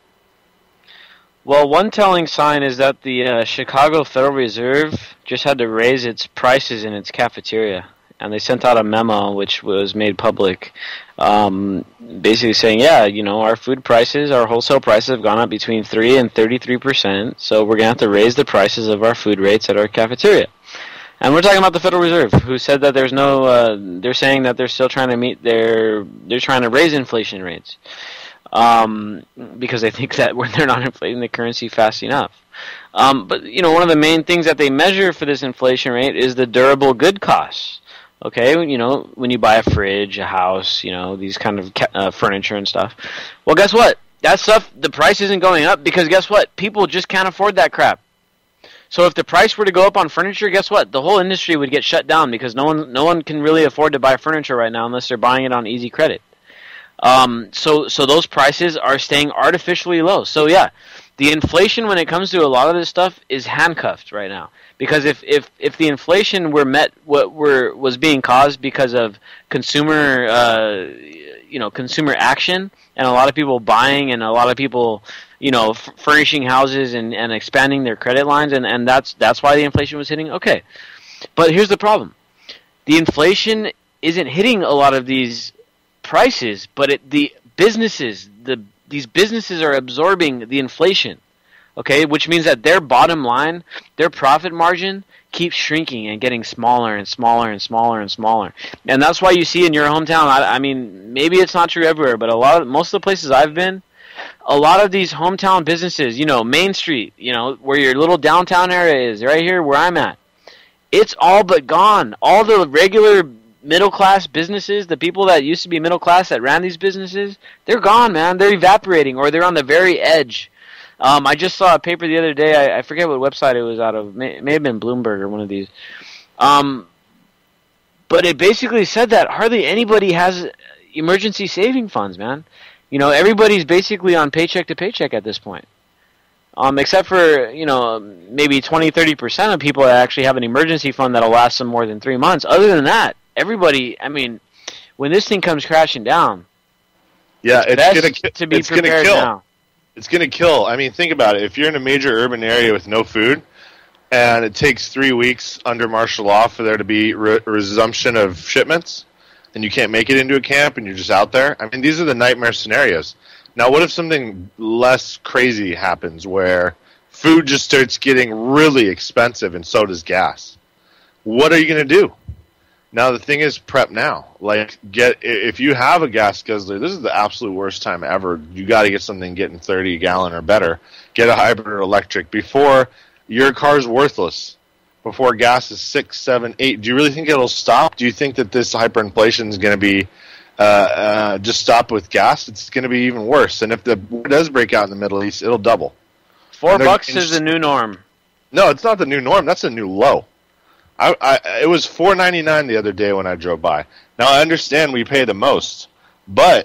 Well, one telling sign is that the uh, Chicago Federal Reserve just had to raise its prices in its cafeteria, and they sent out a memo which was made public, um, basically saying, yeah, you know, our food prices, our wholesale prices have gone up between three and thirty-three percent, so we're going to have to raise the prices of our food rates at our cafeteria. And we're talking about the Federal Reserve, who said that there's no, uh, they're saying that they're still trying to meet their, they're trying to raise inflation rates, um, because they think that they're not inflating the currency fast enough. Um, but, you know, one of the main things that they measure for this inflation rate is the durable good costs. Okay, you know, when you buy a fridge, a house, you know, these kind of uh, furniture and stuff. Well, guess what? That stuff, the price isn't going up because guess what? People just can't afford that crap. So if the price were to go up on furniture, guess what? The whole industry would get shut down because no one, no one can really afford to buy furniture right now unless they're buying it on easy credit. Um, so, so those prices are staying artificially low. So yeah, the inflation when it comes to a lot of this stuff is handcuffed right now. Because if, if, if the inflation were met, what were was being caused because of consumer, uh, you know, consumer action, and a lot of people buying, and a lot of people, you know, f- furnishing houses and, and expanding their credit lines, and, and that's that's why the inflation was hitting. Okay, but here's the problem: the inflation isn't hitting a lot of these prices, but it, the businesses, the these businesses are absorbing the inflation. Okay, which means that their bottom line, their profit margin, keeps shrinking and getting smaller and smaller and smaller and smaller. And that's why you see in your hometown, I, I mean, maybe it's not true everywhere, but a lot of, most of the places I've been, a lot of these hometown businesses, you know, Main Street, you know, where your little downtown area is, right here where I'm at, it's all but gone. All the regular middle-class businesses, the people that used to be middle-class that ran these businesses, they're gone, man. They're evaporating, or they're on the very edge. Um, I just saw a paper the other day. I, I forget what website it was out of. It may, it may have been Bloomberg or one of these. Um, but it basically said that hardly anybody has emergency saving funds, man. You know, everybody's basically on paycheck to paycheck at this point. Um, except for, you know, maybe twenty, thirty percent of people that actually have an emergency fund that'll last them more than three months. Other than that, everybody, I mean, when this thing comes crashing down, yeah, it's, it's best gonna ki- to be it's gonna prepared kill. now. It's going to kill. I mean, think about it. If you're in a major urban area with no food, and it takes three weeks under martial law for there to be re- resumption of shipments, and you can't make it into a camp, and you're just out there, I mean, these are the nightmare scenarios. Now, what if something less crazy happens where food just starts getting really expensive and so does gas? What are you going to do? Now, the thing is, prep now. Like, get if you have a gas guzzler, this is the absolute worst time ever. You got to get something getting thirty gallon or better. Get a hybrid or electric before your car's worthless. Before gas is six, seven, eight. Do you really think it'll stop? Do you think that this hyperinflation is going to be uh, uh, just stop with gas? It's going to be even worse. And if the war does break out in the Middle East, it'll double. Four bucks is the new norm. No, it's not the new norm. That's a new low. I, I, it was four ninety-nine the other day when I drove by. Now, I understand we pay the most, but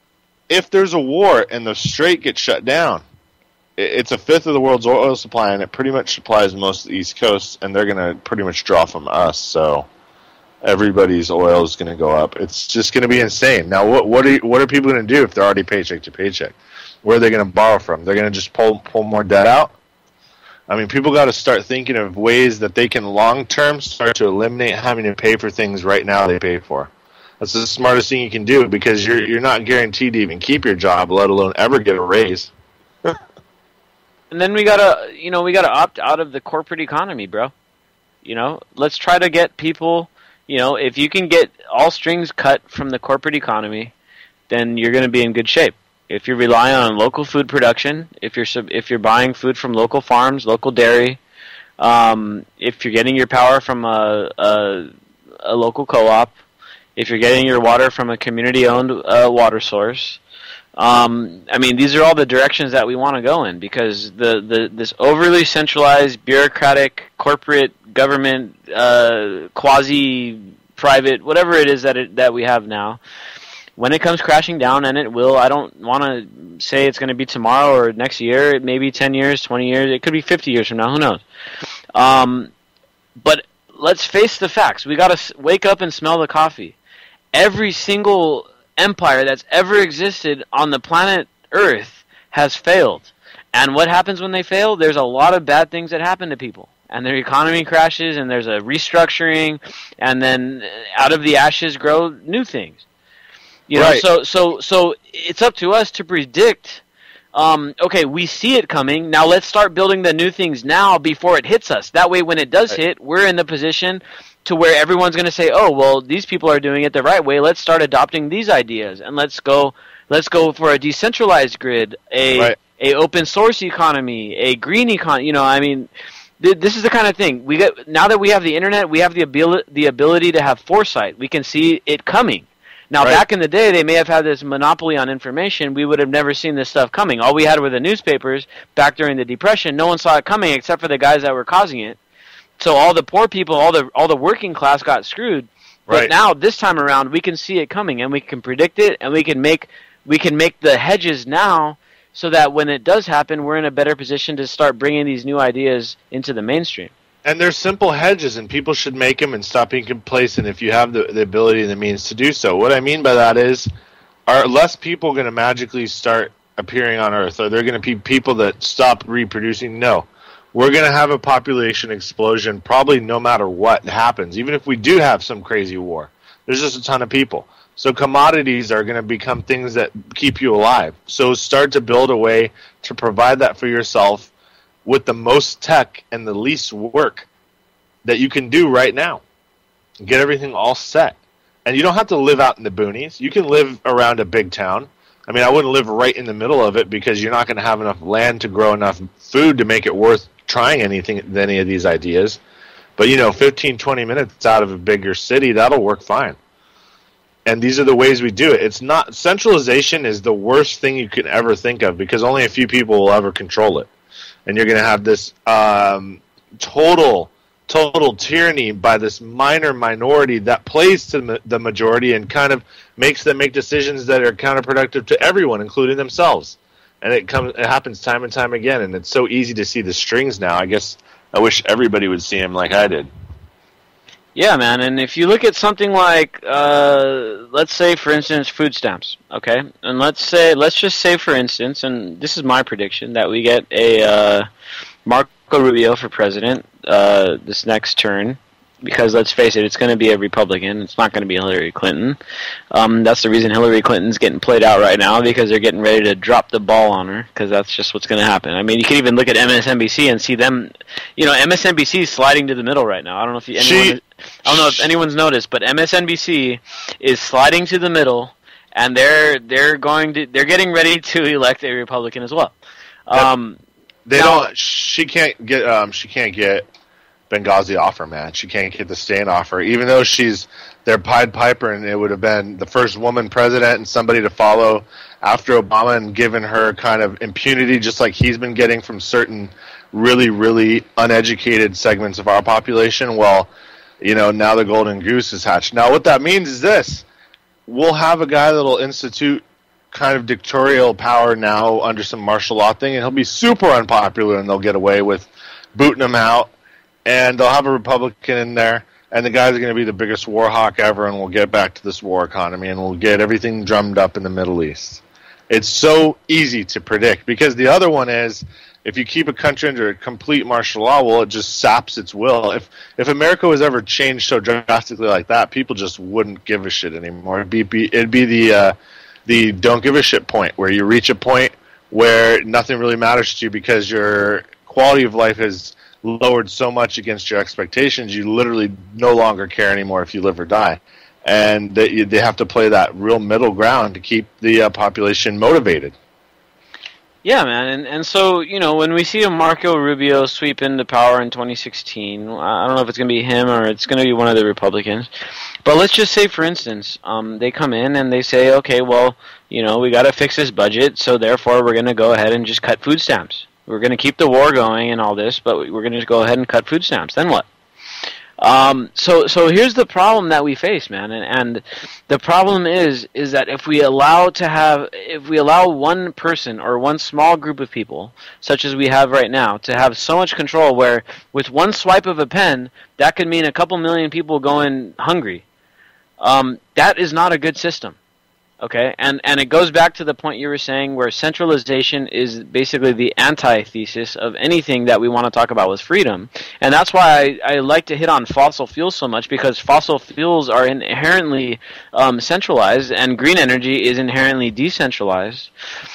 if there's a war and the Strait gets shut down, it's a fifth of the world's oil supply, and it pretty much supplies most of the East Coast, and they're going to pretty much draw from us, so everybody's oil is going to go up. It's just going to be insane. Now, what what are, what are people going to do if they're already paycheck to paycheck? Where are they going to borrow from? They're going to just pull pull more debt out? I mean, people got to start thinking of ways that they can long-term start to eliminate having to pay for things right now they pay for. That's the smartest thing you can do because you're you're not guaranteed to even keep your job, let alone ever get a raise. And then we gotta, you know, we gotta opt out of the corporate economy, bro. You know, let's try to get people, you know, if you can get all strings cut from the corporate economy, then you're going to be in good shape. If you're relying on local food production, if you're sub- if you're buying food from local farms, local dairy, um, if you're getting your power from a, a, a local co-op, if you're getting your water from a community-owned uh, water source, um, I mean, these are all the directions that we want to go in because the, the this overly centralized, bureaucratic, corporate, government, uh, quasi-private, whatever it is that it, that we have now, when it comes crashing down, and it will, I don't want to say it's going to be tomorrow or next year. It may be ten years, twenty years. It could be fifty years from now. Who knows? Um, but let's face the facts. We got to wake up and smell the coffee. Every single empire that's ever existed on the planet Earth has failed. And what happens when they fail? There's a lot of bad things that happen to people. And their economy crashes, and there's a restructuring, and then out of the ashes grow new things. You know, right. so so so it's up to us to predict. Um, okay, we see it coming. Now let's start building the new things now before it hits us. That way, when it does right. hit, we're in the position to where everyone's going to say, "Oh, well, these people are doing it the right way. Let's start adopting these ideas, and let's go. Let's go for a decentralized grid, a right. a open source economy, a green economy. You know, I mean." This is the kind of thing we get now that we have the internet. We have the ability, the ability to have foresight. We can see it coming. Now, right. back in the day, they may have had this monopoly on information. We would have never seen this stuff coming. All we had were the newspapers back during the Depression. No one saw it coming except for the guys that were causing it. So all the poor people, all the all the working class got screwed. Right. But now, this time around, we can see it coming, and we can predict it, and we can make we can make the hedges now, so that when it does happen, we're in a better position to start bringing these new ideas into the mainstream. And they're simple hedges, and people should make them and stop being complacent if you have the, the ability and the means to do so. What I mean by that is, are less people going to magically start appearing on Earth? Are there going to be people that stop reproducing? No. We're going to have a population explosion probably no matter what happens, even if we do have some crazy war. There's just a ton of people. So commodities are going to become things that keep you alive. So start to build a way to provide that for yourself with the most tech and the least work that you can do right now. Get everything all set. And you don't have to live out in the boonies. You can live around a big town. I mean, I wouldn't live right in the middle of it because you're not going to have enough land to grow enough food to make it worth trying anything, any of these ideas. But, you know, fifteen, twenty minutes out of a bigger city, that'll work fine. And these are the ways we do it. It's not, centralization is the worst thing you can ever think of because only a few people will ever control it. And you're going to have this um, total, total tyranny by this minor minority that plays to the majority and kind of makes them make decisions that are counterproductive to everyone, including themselves. And it comes, it happens time and time again, and it's so easy to see the strings now. I guess I wish everybody would see them like I did. Yeah, man, and if you look at something like, uh, let's say, for instance, food stamps, okay? And let's say, let's just say, for instance, and this is my prediction, that we get a uh, Marco Rubio for president uh, this next turn, because let's face it, it's going to be a Republican. It's not going to be Hillary Clinton. Um, that's the reason Hillary Clinton's getting played out right now, because they're getting ready to drop the ball on her, because that's just what's going to happen. I mean, you can even look at M S N B C and see them, you know, M S N B C is sliding to the middle right now. I don't know if you, anyone, she, I don't know if anyone's noticed, but M S N B C is sliding to the middle, and they're they're going to they're getting ready to elect a Republican as well. Um, they now, don't. She can't get. Um, she can't get Benghazi off her, man. She can't get the stain off her, even though she's their Pied Piper, and it would have been the first woman president and somebody to follow after Obama and given her kind of impunity, just like he's been getting from certain really, really uneducated segments of our population. Well, you know, now the golden goose is hatched. Now, what that means is this: we'll have a guy that'll institute kind of dictatorial power now under some martial law thing, and he'll be super unpopular, and they'll get away with booting him out. And they'll have a Republican in there, and the guy's going to be the biggest war hawk ever, and we'll get back to this war economy, and we'll get everything drummed up in the Middle East. It's so easy to predict, because the other one is, if you keep a country under complete martial law, well, it just saps its will. If if America was ever changed so drastically like that, people just wouldn't give a shit anymore. It'd be, be, it'd be the, uh, the don't give a shit point, where you reach a point where nothing really matters to you because your quality of life has lowered so much against your expectations, you literally no longer care anymore if you live or die. And they, they have to play that real middle ground to keep the uh, population motivated. Yeah, man, and and so, you know, when we see a Marco Rubio sweep into power in twenty sixteen, I don't know if it's going to be him or it's going to be one of the Republicans, but let's just say, for instance, um, they come in and they say, okay, well, you know, we got to fix this budget, so therefore we're going to go ahead and just cut food stamps. We're going to keep the war going and all this, but we're going to go ahead and cut food stamps. Then what? Um, so, so here's the problem that we face, man, and, and the problem is, is that if we allow to have, if we allow one person or one small group of people, such as we have right now, to have so much control, where with one swipe of a pen, that could mean a couple million people going hungry. Um, that is not a good system. Okay, and, and it goes back to the point you were saying, where centralization is basically the antithesis of anything that we want to talk about with freedom. And that's why I, I like to hit on fossil fuels so much, because fossil fuels are inherently um, centralized, and green energy is inherently decentralized.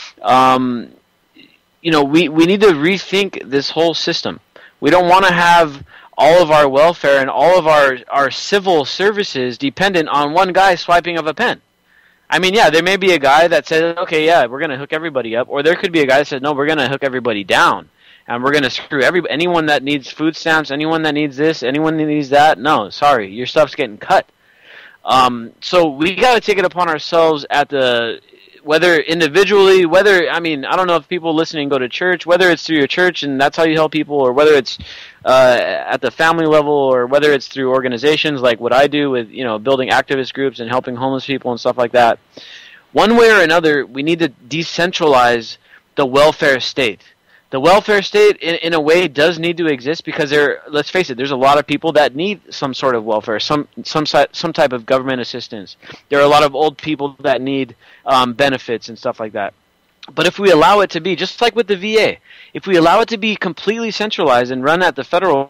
Um, you know, we, we need to rethink this whole system. We don't want to have all of our welfare and all of our, our civil services dependent on one guy swiping of a pen. I mean, yeah, there may be a guy that says, okay, yeah, we're going to hook everybody up. Or there could be a guy that says, no, we're going to hook everybody down. And we're going to screw every anyone that needs food stamps, anyone that needs this, anyone that needs that. No, sorry, your stuff's getting cut. Um, so we got to take it upon ourselves at the, whether individually, whether, I mean, I don't know if people listening go to church, whether it's through your church and that's how you help people, or whether it's uh, at the family level, or whether it's through organizations like what I do with, you know, building activist groups and helping homeless people and stuff like that. One way or another, we need to decentralize the welfare state. The welfare state, in, in a way, does need to exist because there. Let's face it, there's a lot of people that need some sort of welfare, some some some type of government assistance. There are a lot of old people that need um, benefits and stuff like that. But if we allow it to be, just like with the V A, if we allow it to be completely centralized and run at the federal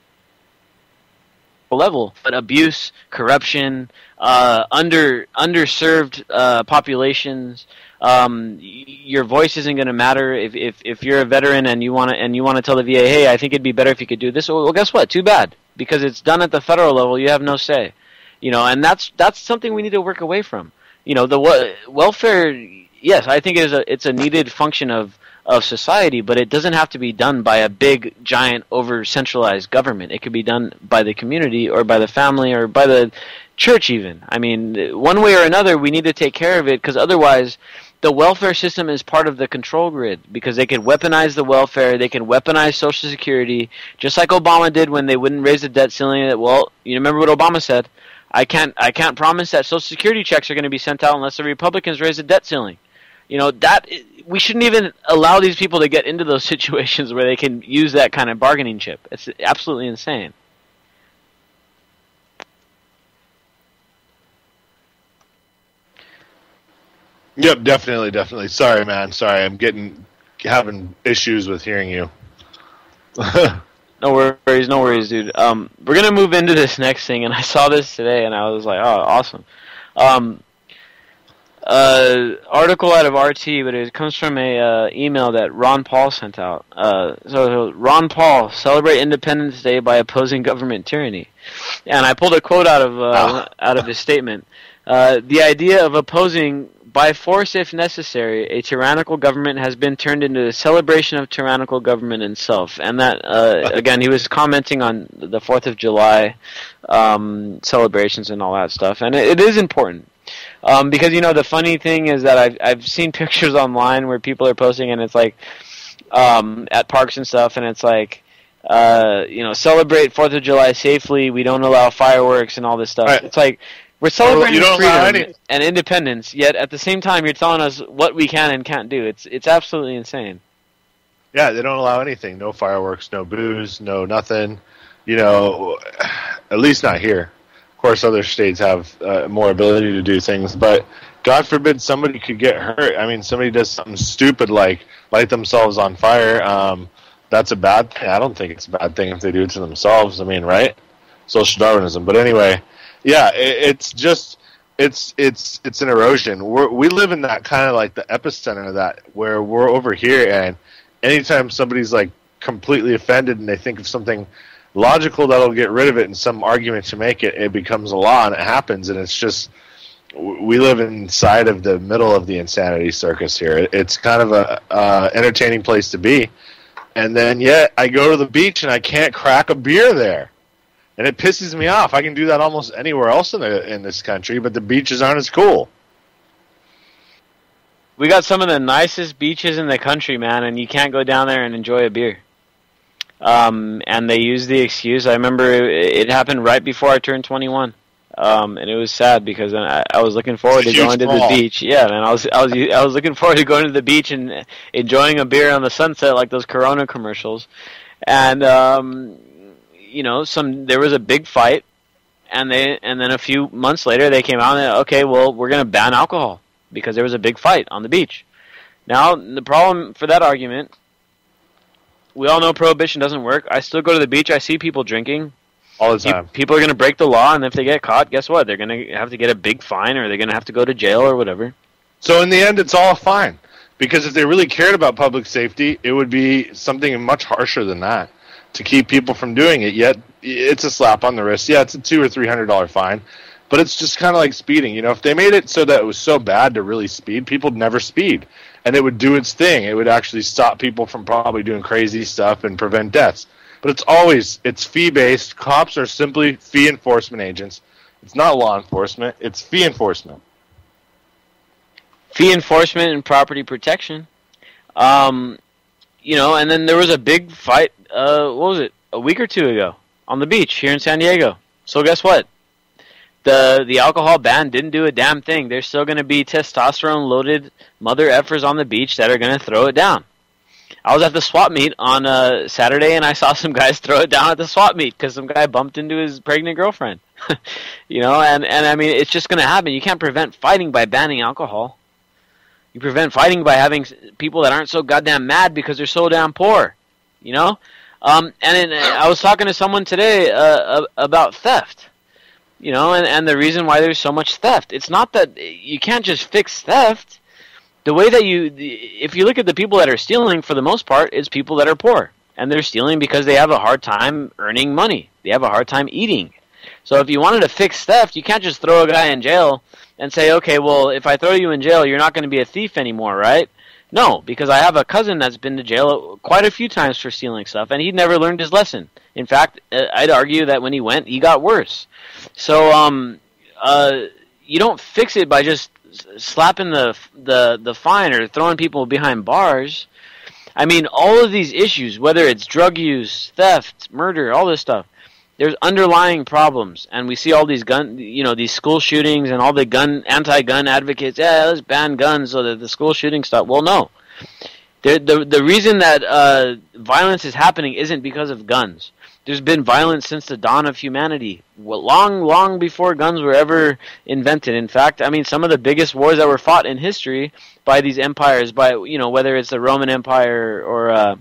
level, but abuse, corruption, uh, under underserved uh, populations. Um, your voice isn't going to matter if, if, if you're a veteran and you want to and you want to tell the V A, hey, I think it'd be better if you could do this. Well, guess what? Too bad, because it's done at the federal level. You have no say, you know, and that's that's something we need to work away from. You know, the welfare yes, I think it is a it's a needed function of of society, but it doesn't have to be done by a big, giant, over-centralized government. It could be done by the community or by the family or by the church even. I mean, one way or another, we need to take care of it, because otherwise the welfare system is part of the control grid, because they could weaponize the welfare, they can weaponize Social Security, just like Obama did when they wouldn't raise the debt ceiling. Well, you remember what Obama said? I can't, I can't promise that Social Security checks are going to be sent out unless the Republicans raise the debt ceiling. You know, that we shouldn't even allow these people to get into those situations where they can use that kind of bargaining chip. It's absolutely insane. Yep, definitely, definitely. Sorry, man. Sorry, I'm getting having issues with hearing you. No worries, no worries, dude. Um, we're gonna move into this next thing, and I saw this today, and I was like, oh, awesome. Um, uh, article out of R T, but it comes from a uh, email that Ron Paul sent out. Uh, so Ron Paul, celebrate Independence Day by opposing government tyranny, and I pulled a quote out of uh, oh. out of his statement. Uh, the idea of opposing, by force if necessary, a tyrannical government has been turned into a celebration of tyrannical government itself. And that, uh, again, he was commenting on the fourth of July um, celebrations and all that stuff. And it, it is important. Um, because, you know, the funny thing is that I've, I've seen pictures online where people are posting, and it's like, um, at parks and stuff, and it's like, uh, you know, celebrate fourth of July safely, we don't allow fireworks and all this stuff. Right. It's like, we're celebrating well, freedom and independence, yet at the same time you're telling us what we can and can't do. It's it's absolutely insane. Yeah, they don't allow anything. No fireworks, no booze, no nothing. You know, at least not here. Of course, other states have uh, more ability to do things, but God forbid somebody could get hurt. I mean, somebody does something stupid like light themselves on fire. Um, that's a bad thing. I don't think it's a bad thing if they do it to themselves. I mean, right? Social Darwinism. But anyway, yeah, it, it's just it's it's it's an erosion. We're, we live in that kind of like the epicenter of that, where we're over here, and anytime somebody's like completely offended and they think of something logical that'll get rid of it and some argument to make it, it becomes a law, and it happens. And it's just, we live inside of the middle of the insanity circus here. It's kind of a uh, entertaining place to be, and then yet I go to the beach and I can't crack a beer there, and it pisses me off. I can do that almost anywhere else in the in this country, but the beaches aren't as cool. We got some of the nicest beaches in the country, man, and you can't go down there and enjoy a beer. Um, and they use the excuse. I remember it, it happened right before I turned twenty-one, um, and it was sad because I, I was looking forward to going to the beach. Yeah, man, I was I was I was looking forward to going to the beach and enjoying a beer on the sunset like those Corona commercials. And um, you know, some there was a big fight, and they and then a few months later they came out and they, okay, well, we're going to ban alcohol because there was a big fight on the beach. Now the problem for that argument. We all know prohibition doesn't work. I still go to the beach. I see people drinking. All the time. People are going to break the law, and if they get caught, guess what? They're going to have to get a big fine, or they're going to have to go to jail or whatever. So in the end, it's all fine. Because if they really cared about public safety, it would be something much harsher than that to keep people from doing it. Yet it's a slap on the wrist. Yeah, it's a two or three hundred dollar fine, but it's just kind of like speeding. You know, if they made it so that it was so bad to really speed, people would never speed. And it would do its thing. It would actually stop people from probably doing crazy stuff and prevent deaths. But it's always, it's fee-based. Cops are simply fee enforcement agents. It's not law enforcement. It's fee enforcement. Fee enforcement and property protection. Um, you know, and then there was a big fight, uh, what was it, a week or two ago on the beach here in San Diego. So guess what? The the alcohol ban didn't do a damn thing. There's still going to be testosterone-loaded mother effers on the beach that are going to throw it down. I was at the swap meet on uh, Saturday, and I saw some guys throw it down at the swap meet because some guy bumped into his pregnant girlfriend. you know, and, and I mean, it's just going to happen. You can't prevent fighting by banning alcohol. You prevent fighting by having people that aren't so goddamn mad because they're so damn poor. You know? Um, and in, I was talking to someone today uh, about theft. You know, and, and the reason why there's so much theft. It's not that you can't just fix theft. The way that you, if you look at the people that are stealing, for the most part, it's people that are poor. And they're stealing because they have a hard time earning money. They have a hard time eating. So if you wanted to fix theft, you can't just throw a guy in jail and say, okay, well, if I throw you in jail, you're not going to be a thief anymore, right? No, because I have a cousin that's been to jail quite a few times for stealing stuff, and he never learned his lesson. In fact, I'd argue that when he went, he got worse. So um, uh, you don't fix it by just slapping the the the fine or throwing people behind bars. I mean, all of these issues, whether it's drug use, theft, murder, all this stuff, there's underlying problems, and we see all these gun, you know, these school shootings and all the gun anti-gun advocates. Yeah, let's ban guns so that the school shooting stop. Well, no, the the the reason that uh, violence is happening isn't because of guns. There's been violence since the dawn of humanity, well, long, long before guns were ever invented. In fact, I mean, some of the biggest wars that were fought in history by these empires, by you know, whether it's the Roman Empire or uh,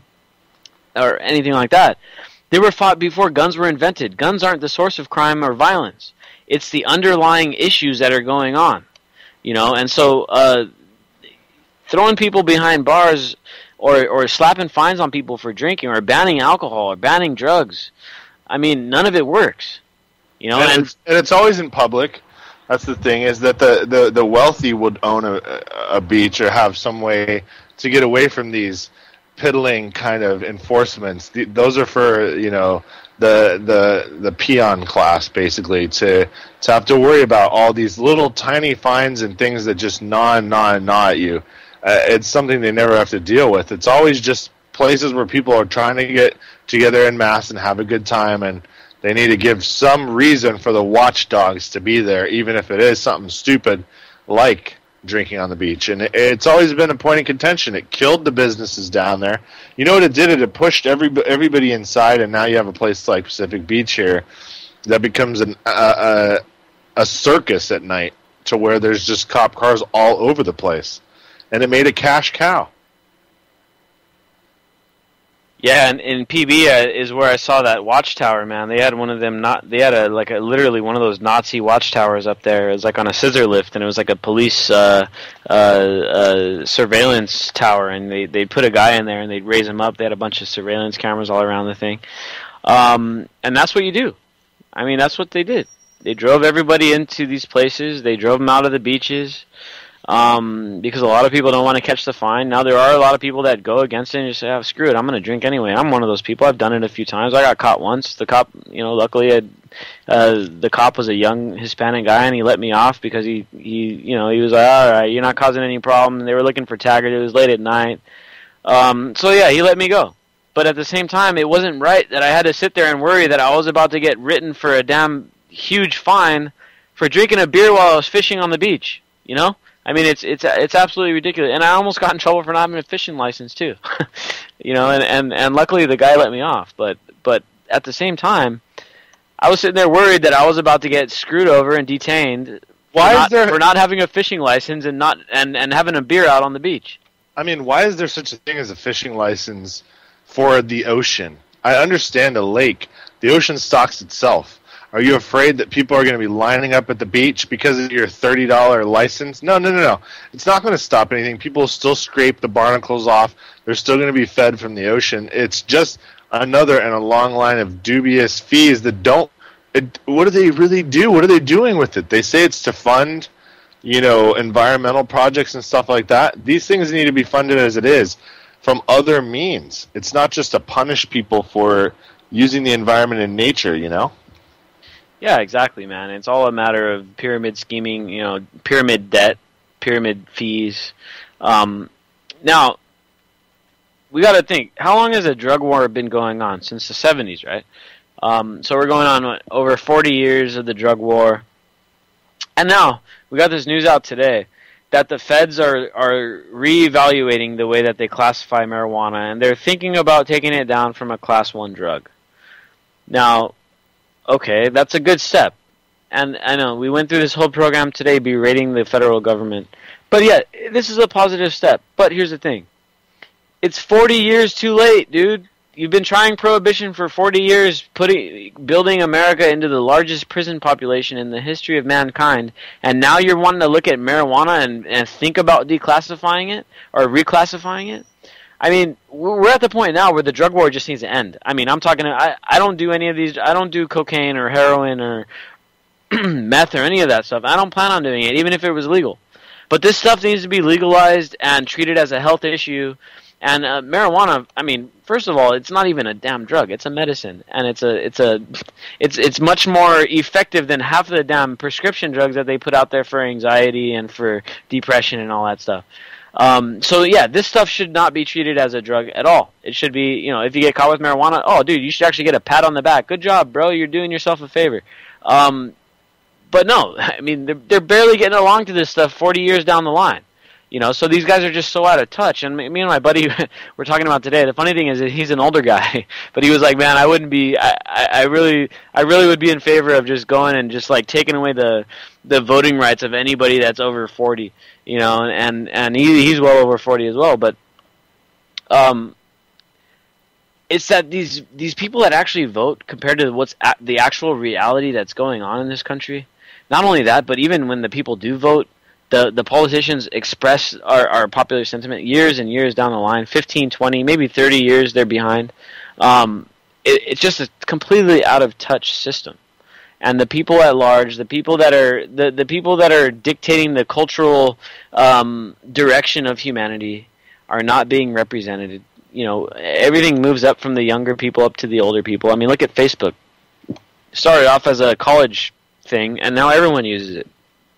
or anything like that. They were fought before guns were invented. Guns aren't the source of crime or violence. It's the underlying issues that are going on, you know. And so, uh, throwing people behind bars, or or slapping fines on people for drinking, or banning alcohol, or banning drugs, I mean, none of it works, you know. And, And, it's, and it's always in public. That's the thing, is that the, the, the wealthy would own a, a beach or have some way to get away from these piddling kind of enforcements. The, those are for, you know, the the the peon class, basically, to to have to worry about all these little tiny fines and things that just gnaw and gnaw and gnaw at you. Uh, it's something they never have to deal with. It's always just places where people are trying to get together en masse and have a good time, and they need to give some reason for the watchdogs to be there, even if it is something stupid like drinking on the beach. And it's always been a point of contention. It killed the businesses down there. You know what it did? It, it pushed every, everybody inside, and now you have a place like Pacific Beach here that becomes an, a, a, a circus at night, to where there's just cop cars all over the place. And it made a cash cow. yeah, and in P B uh, is where I saw that watchtower, man. They had one of them, not they had a like a literally one of those Nazi watchtowers up there. It was like on a scissor lift, and it was like a police uh, uh, uh, surveillance tower. And they they put a guy in there, and they'd raise him up. They had a bunch of surveillance cameras all around the thing, um, and that's what you do. I mean, that's what they did. They drove everybody into these places. They drove them out of the beaches. Um, because a lot of people don't want to catch the fine. Now, there are a lot of people that go against it and just say, oh, screw it, I'm going to drink anyway. I'm one of those people. I've done it a few times. I got caught once. The cop, you know, luckily I'd, uh, the cop was a young Hispanic guy, and he let me off because he, he, you know, he was like, all right, you're not causing any problem. And they were looking for Taggart. It was late at night. Um, so, yeah, he let me go. But at the same time, it wasn't right that I had to sit there and worry that I was about to get written for a damn huge fine for drinking a beer while I was fishing on the beach, you know? I mean, it's it's it's absolutely ridiculous, and I almost got in trouble for not having a fishing license too, you know. And, and, and luckily the guy let me off. But but at the same time, I was sitting there worried that I was about to get screwed over and detained. Why for is not, there for not having a fishing license and not and, and having a beer out on the beach? I mean, why is there such a thing as a fishing license for the ocean? I understand a lake. The ocean stocks itself. Are you afraid that people are going to be lining up at the beach because of your thirty dollar license? No, no, no, no. It's not going to stop anything. People will still scrape the barnacles off. They're still going to be fed from the ocean. It's just another in a long line of dubious fees that don't... It, what do they really do? What are they doing with it? They say it's to fund, you know, environmental projects and stuff like that. These things need to be funded as it is from other means. It's not just to punish people for using the environment and nature, you know? Yeah, exactly, man. It's all a matter of pyramid scheming, you know, pyramid debt, pyramid fees. Um, now, we got to think, how long has a drug war been going on? Since the seventies, right? Um, so we're going on what, over forty years of the drug war. And now, we got this news out today that the feds are, are reevaluating the way that they classify marijuana, and they're thinking about taking it down from a class one drug. Now, okay, that's a good step. And I know, we went through this whole program today berating the federal government. But yeah, this is a positive step. But here's the thing. It's forty years too late, dude. You've been trying prohibition for forty years, putting, building America into the largest prison population in the history of mankind, and now you're wanting to look at marijuana and, and think about declassifying it, or reclassifying it? I mean, we're at the point now where the drug war just needs to end. I mean, I'm talking. I I don't do any of these. I don't do cocaine or heroin or meth or any of that stuff. I don't plan on doing it, even if it was legal. But this stuff needs to be legalized and treated as a health issue. And uh, marijuana, I mean, first of all, it's not even a damn drug. It's a medicine, and it's a it's a it's it's much more effective than half of the damn prescription drugs that they put out there for anxiety and for depression and all that stuff. Um, so yeah, this stuff should not be treated as a drug at all. It should be, you know, if you get caught with marijuana, oh, dude, you should actually get a pat on the back. Good job, bro. You're doing yourself a favor. Um, but no, I mean, they're, they're barely getting along to this stuff forty years down the line. You know, so these guys are just so out of touch. And me and my buddy we're talking about today. The funny thing is that he's an older guy, but he was like, "Man, I wouldn't be. I, I, I really, I really would be in favor of just going and just like taking away the the voting rights of anybody that's over forty." You know, and and he he's well over forty as well. But um, it's that these these people that actually vote compared to what's a, the actual reality that's going on in this country. Not only that, but even when the people do vote. The, the politicians express our, our popular sentiment years and years down the line, fifteen, twenty, maybe thirty years they're behind. Um, it, it's just a completely out of touch system. And the people at large, the people that are the, the people that are dictating the cultural um, direction of humanity are not being represented. You know, everything moves up from the younger people up to the older people. I mean, look at Facebook. It started off as a college thing, and now everyone uses it.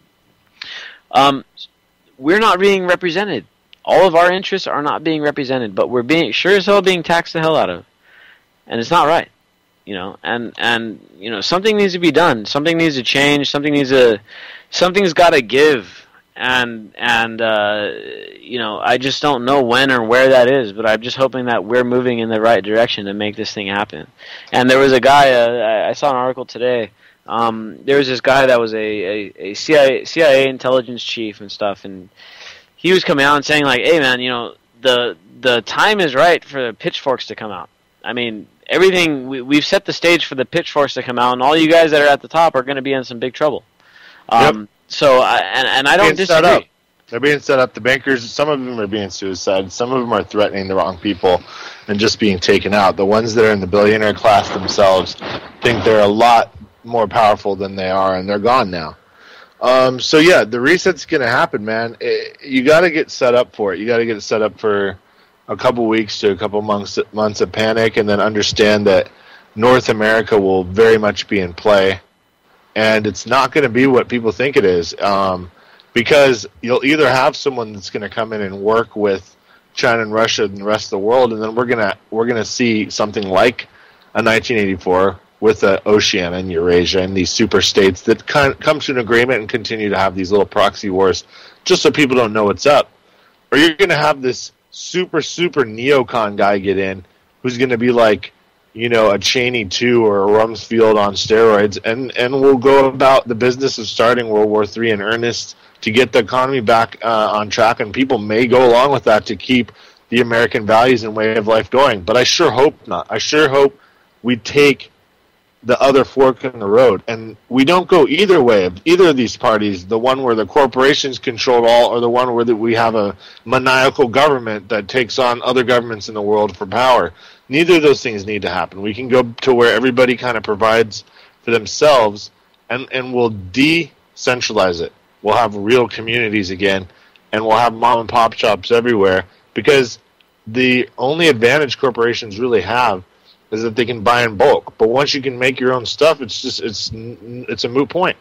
Um, we're not being represented. All of our interests are not being represented, but we're being sure as hell being taxed the hell out of, and it's not right, you know. And and you know something needs to be done. Something needs to change. Something needs to, something's got to give. And and uh, you know I just don't know when or where that is, but I'm just hoping that we're moving in the right direction to make this thing happen. And there was a guy uh, I saw an article today. Um, there was this guy that was a, a, a C I A, C I A intelligence chief and stuff, and he was coming out and saying like, "Hey man, you know the the time is right for the pitchforks to come out. I mean, everything we, we've set the stage for the pitchforks to come out, and all you guys that are at the top are going to be in some big trouble." Um, yep. So I, and and I don't disagree. They're being set up. The bankers, some of them are being suicided. Some of them are threatening the wrong people and just being taken out. The ones that are in the billionaire class themselves think they're a lot more powerful than they are, and they're gone now. Um, so yeah, the reset's going to happen, man. It, you got to get set up for it. You got to get it set up for a couple weeks to a couple months months of panic, and then understand that North America will very much be in play, and it's not going to be what people think it is, um, because you'll either have someone that's going to come in and work with China and Russia and the rest of the world, and then we're gonna we're gonna see something like a nineteen eighty-four. With uh, Oceania and Eurasia and these super states that kind of come to an agreement and continue to have these little proxy wars just so people don't know what's up. Or you're going to have this super, super neocon guy get in who's going to be like, you know, a Cheney two or a Rumsfeld on steroids, and, and we'll go about the business of starting World War Three in earnest to get the economy back uh, on track, and people may go along with that to keep the American values and way of life going. But I sure hope not. I sure hope we take the other fork in the road, and we don't go either way of either of these parties, the one where the corporations control all, or the one where the, we have a maniacal government that takes on other governments in the world for power. Neither of those things need to happen. We can go to where everybody kind of provides for themselves, and, and we'll decentralize it. We'll have real communities again, and we'll have mom and pop shops everywhere, because the only advantage corporations really have is that they can buy in bulk. But once you can make your own stuff, it's just it's it's a moot point.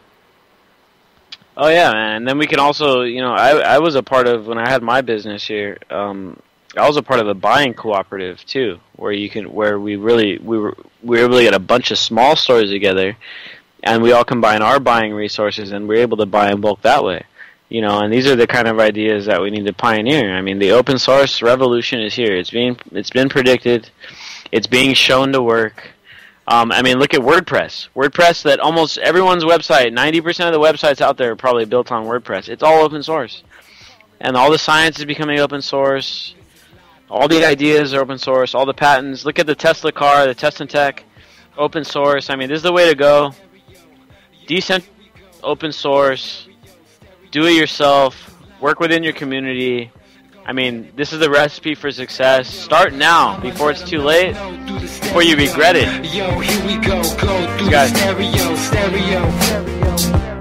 Oh yeah, man. And then we can also, you know, I I was a part of, when I had my business here, um, I was a part of a buying cooperative too, where you can where we really we were we were able to get a bunch of small stores together, and we all combine our buying resources, and we're able to buy in bulk that way. You know, and these are the kind of ideas that we need to pioneer. I mean, the open source revolution is here. It's being it's been predicted. It's being shown to work. Um, I mean, look at WordPress. WordPress, that almost everyone's website, ninety percent of the websites out there are probably built on WordPress. It's all open source. And all the science is becoming open source. All the ideas are open source. All the patents. Look at the Tesla car, the Tesla Tech, open source. I mean, this is the way to go. Decent, open source. Do it yourself. Work within your community. I mean, this is the recipe for success. Start now before it's too late, before you regret it. Yo, here we go, go through Guys. the stereo, stereo.